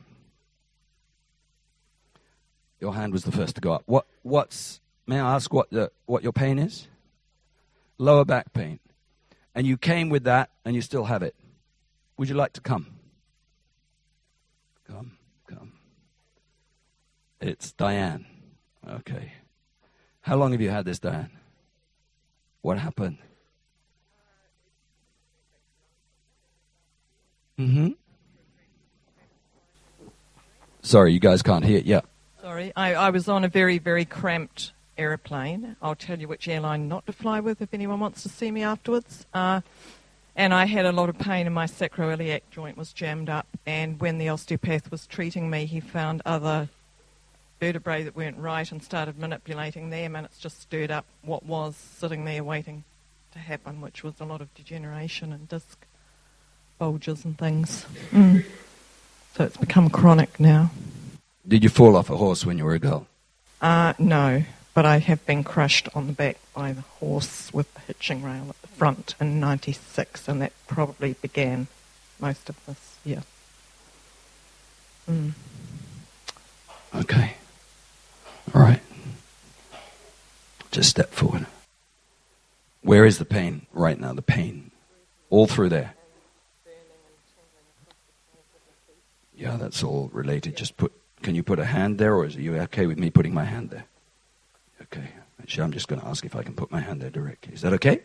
Speaker 1: Your hand was the first to go up. May I ask what your pain is? Lower back pain. And you came with that and you still have it. Would you like to come? Come. It's Diane. Okay. How long have you had this, Diane? What happened? Sorry, you guys can't hear it. Yeah.
Speaker 2: Sorry, I was on a very, very cramped aeroplane. I'll tell you which airline not to fly with if anyone wants to see me afterwards. And I had a lot of pain in my sacroiliac joint was jammed up. And when the osteopath was treating me, he found other vertebrae that weren't right and started manipulating them, and it's just stirred up what was sitting there waiting to happen, which was a lot of degeneration and disc bulges and things. So it's become chronic now.
Speaker 1: Did you fall off a horse when you were a girl?
Speaker 2: No, but I have been crushed on the back by the horse with the hitching rail at the front in 96, and that probably began most of this year.
Speaker 1: Okay. All right. Just step forward. Where is the pain right now? The pain. All through there. Yeah, that's all related. Can you put a hand there, or are you okay with me putting my hand there? Okay. Actually, I'm just going to ask if I can put my hand there directly. Is that okay?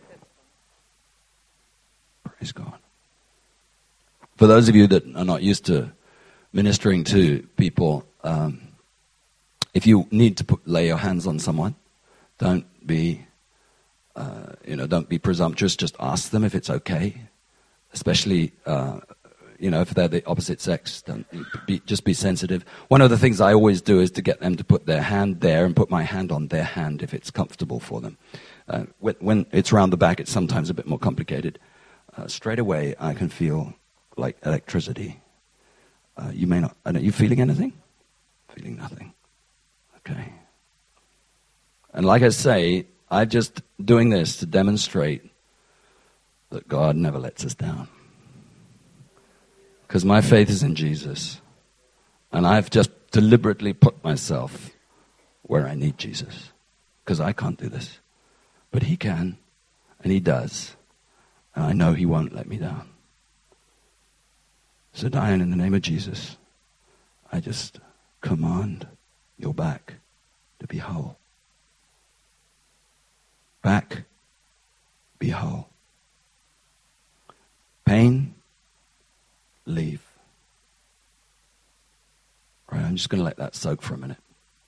Speaker 1: Praise God. For those of you that are not used to ministering to people, if you need to lay your hands on someone, don't be presumptuous. Just ask them if it's okay. Especially, if they're the opposite sex, just be sensitive. One of the things I always do is to get them to put their hand there and put my hand on their hand if it's comfortable for them. When it's around the back, it's sometimes a bit more complicated. Straight away, I can feel like electricity. You may not. Are you feeling anything? Feeling nothing. Okay. And like I say, I'm just doing this to demonstrate that God never lets us down. Because my faith is in Jesus. And I've just deliberately put myself where I need Jesus. Because I can't do this. But he can. And he does. And I know he won't let me down. So Diane, in the name of Jesus, I just command your back to be whole. Back, be whole. Pain, leave. Right, I'm just going to let that soak for a minute.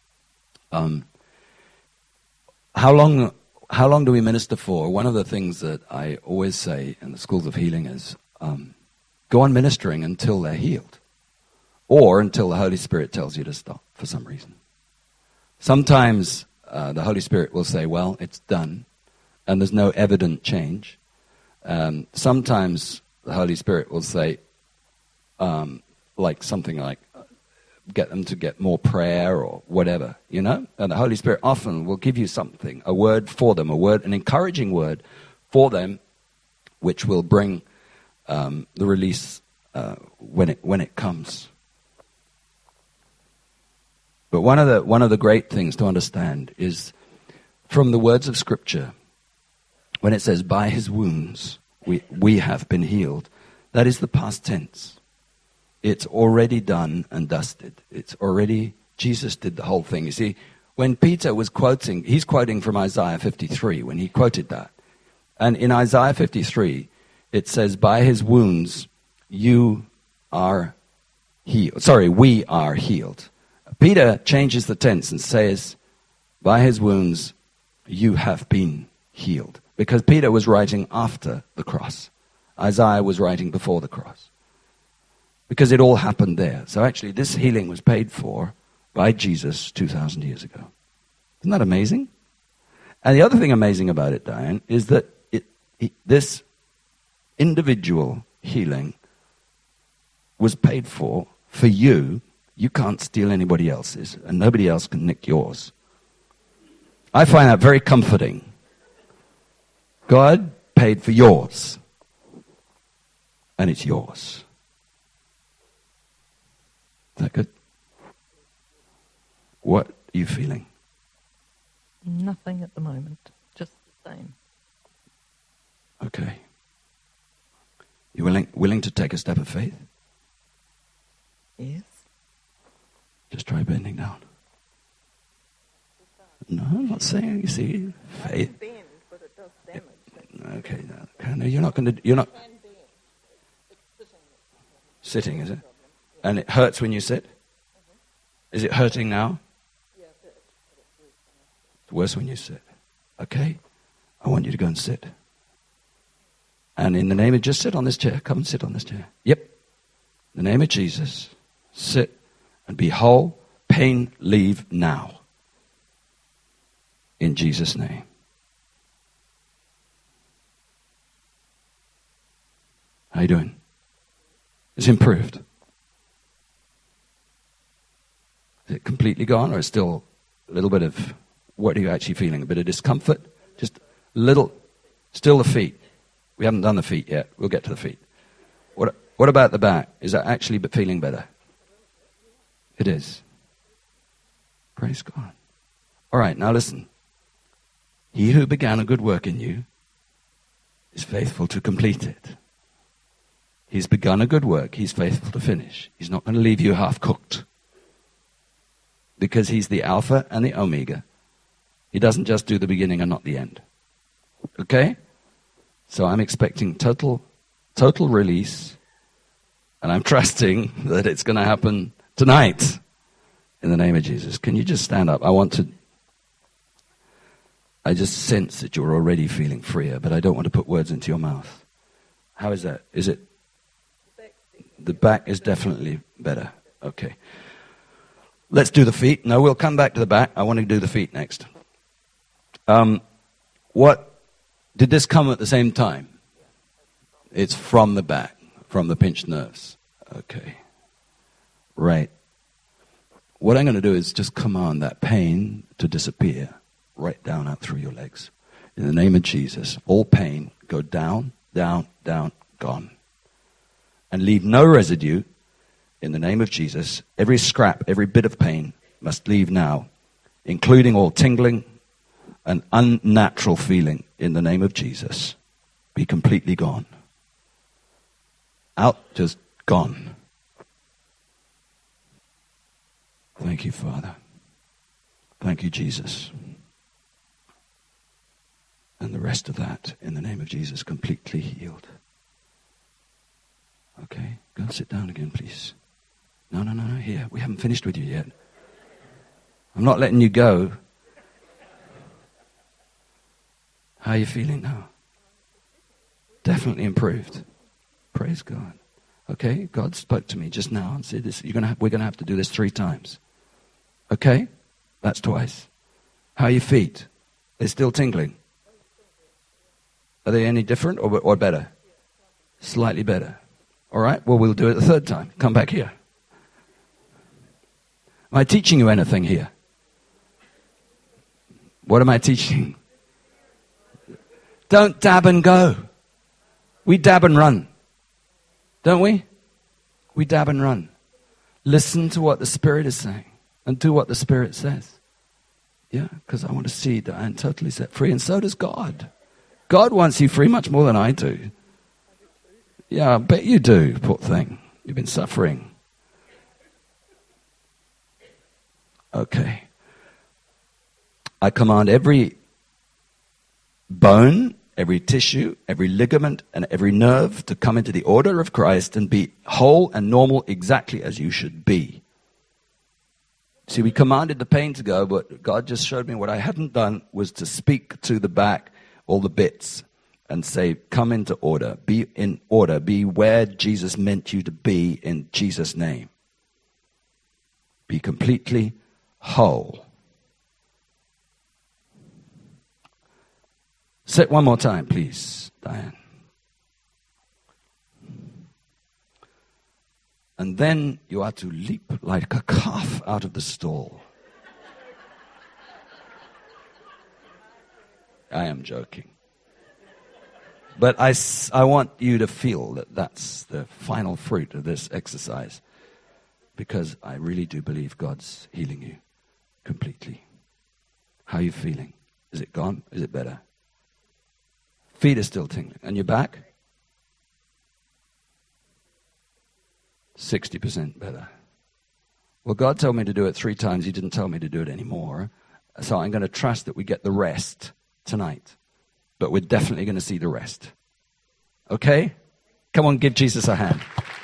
Speaker 1: How long do we minister for? One of the things that I always say in the schools of healing is go on ministering until they're healed. Or until the Holy Spirit tells you to stop for some reason. Sometimes the Holy Spirit will say, well, it's done, and there's no evident change. Sometimes the Holy Spirit will say, something like, get them to get more prayer or whatever, And the Holy Spirit often will give you something, a word for them, an encouraging word for them, which will bring the release when it comes. But one of the great things to understand is from the words of Scripture, when it says, by his wounds we have been healed, that is the past tense. It's already done and dusted. It's already, Jesus did the whole thing. You see, when Peter was quoting, he's quoting from Isaiah 53 when he quoted that. And in Isaiah 53, it says, by his wounds you are healed. Sorry, we are healed. Peter changes the tense and says, by his wounds you have been healed. Because Peter was writing after the cross. Isaiah was writing before the cross. Because it all happened there. So actually, this healing was paid for by Jesus 2,000 years ago. Isn't that amazing? And the other thing amazing about it, Diane, is that this individual healing was paid for you. You can't steal anybody else's, and nobody else can nick yours. I find that very comforting. God paid for yours, and it's yours. Is that good? What are you feeling?
Speaker 2: Nothing at the moment. Just the same.
Speaker 1: Okay. You willing to take a step of faith?
Speaker 2: Yes.
Speaker 1: Just try bending down. No, I'm not saying, you see, faith.
Speaker 2: Bend, but it does damage.
Speaker 1: Okay, no, you're not going to, you're not. Sitting, is it? And it hurts when you sit? Is it hurting now? It's worse when you sit. Okay? I want you to go and sit. And in the name of, just sit on this chair. Come and sit on this chair. Yep. In the name of Jesus, sit and be whole. Pain, leave now. In Jesus' name. How you doing? It's improved. Is it completely gone, or is still a little bit of, what are you actually feeling? A bit of discomfort? Just a little, still the feet. We haven't done the feet yet. We'll get to the feet. What about the back? Is that actually feeling better? It is. Praise God. All right, now listen. He who began a good work in you is faithful to complete it. He's begun a good work. He's faithful to finish. He's not going to leave you half-cooked. Because he's the Alpha and the Omega. He doesn't just do the beginning and not the end. Okay? So I'm expecting total release. And I'm trusting that it's going to happen tonight. In the name of Jesus. Can you just stand up? I just sense that you're already feeling freer, but I don't want to put words into your mouth. How is that? Is it? The back is definitely better. Okay. Let's do the feet. No, we'll come back to the back. I want to do the feet next. Did this come at the same time? It's from the back, from the pinched nerves. Okay. Right. What I'm going to do is just command that pain to disappear right down out through your legs. In the name of Jesus, all pain, go down, down, down, gone. And leave no residue. In the name of Jesus, every scrap, every bit of pain must leave now, including all tingling and unnatural feeling. In the name of Jesus, be completely gone. Out, just gone. Thank you, Father. Thank you, Jesus. And the rest of that, in the name of Jesus, completely healed. Okay, go and sit down again, please. No, here. We haven't finished with you yet. I'm not letting you go. How are you feeling now? Definitely improved. Praise God. Okay, God spoke to me just now and said this. We're going to have to do this 3 times. Okay, that's twice. How are your feet? They're still tingling. Are they any different or better? Slightly better. All right, well, we'll do it the 3rd time. Come back here. Am I teaching you anything here? What am I teaching? Don't dab and go. We dab and run. Don't we? We dab and run. Listen to what the Spirit is saying and do what the Spirit says. Yeah, because I want to see Diane totally set free, and so does God. God wants you free much more than I do. Yeah, I bet you do, poor thing. You've been suffering. Okay. I command every bone, every tissue, every ligament, and every nerve to come into the order of Christ and be whole and normal exactly as you should be. See, we commanded the pain to go, but God just showed me what I hadn't done was to speak to the back, all the bits, and say, come into order, be in order, be where Jesus meant you to be in Jesus' name. Be completely whole. Say it one more time, please, Diane. And then you are to leap like a calf out of the stall. I am joking. But I want you to feel that that's the final fruit of this exercise. Because I really do believe God's healing you completely. How are you feeling? Is it gone? Is it better? Feet are still tingling. And your back? 60% better. Well, God told me to do it 3 times. He didn't tell me to do it anymore. So I'm going to trust that we get the rest tonight. But we're definitely going to see the rest. Okay? Come on, give Jesus a hand.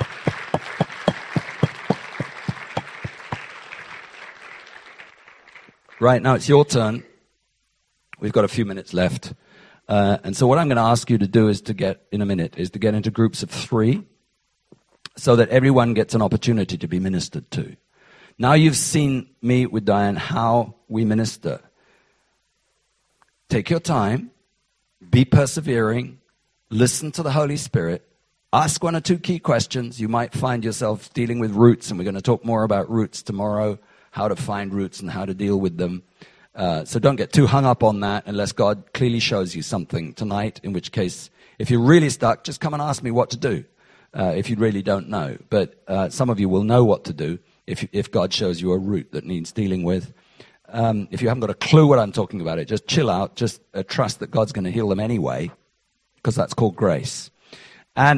Speaker 1: Right, now it's your turn. We've got a few minutes left. And so what I'm going to ask you to do is to get into groups of 3 so that everyone gets an opportunity to be ministered to. Now you've seen me with Diane how we minister. Take your time, be persevering, listen to the Holy Spirit, ask 1 or 2 key questions. You might find yourself dealing with roots, and we're going to talk more about roots tomorrow, how to find roots and how to deal with them. So don't get too hung up on that unless God clearly shows you something tonight, in which case, if you're really stuck, just come and ask me what to do, if you really don't know. But some of you will know what to do if God shows you a root that needs dealing with. If you haven't got a clue what I'm talking about, just chill out, just trust that God's going to heal them anyway, because that's called grace. And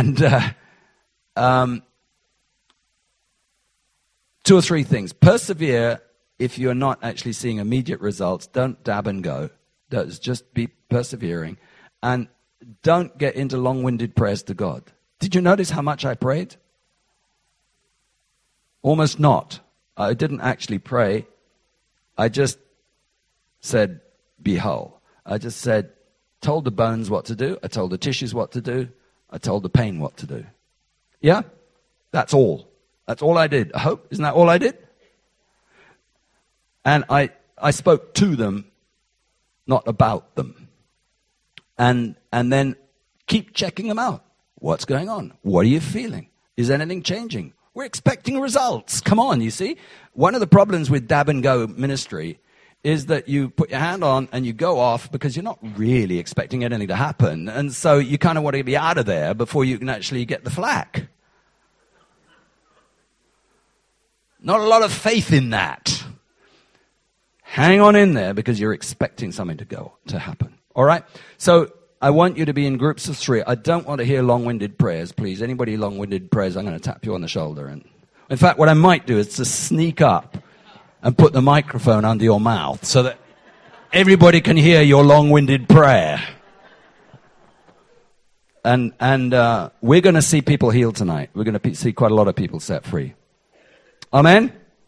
Speaker 1: 2 or 3 things. Persevere. If you're not actually seeing immediate results, don't dab and go. Just be persevering. And don't get into long-winded prayers to God. Did you notice how much I prayed? Almost not. I didn't actually pray. I just said, be whole. I just said, told the bones what to do. I told the tissues what to do. I told the pain what to do. Yeah? That's all. That's all I did. I hope. Isn't that all I did? And I spoke to them, not about them. And then keep checking them out. What's going on? What are you feeling? Is anything changing? We're expecting results. Come on, you see? One of the problems with dab and go ministry is that you put your hand on and you go off because you're not really expecting anything to happen. And so you kind of want to be out of there before you can actually get the flack. Not a lot of faith in that. Hang on in there because you're expecting something to happen. All right? So I want you to be in groups of 3. I don't want to hear long-winded prayers, please. Anybody long-winded prayers, I'm going to tap you on the shoulder. And in fact, what I might do is to sneak up and put the microphone under your mouth so that everybody can hear your long-winded prayer. And we're going to see people healed tonight. We're going to see quite a lot of people set free. Amen?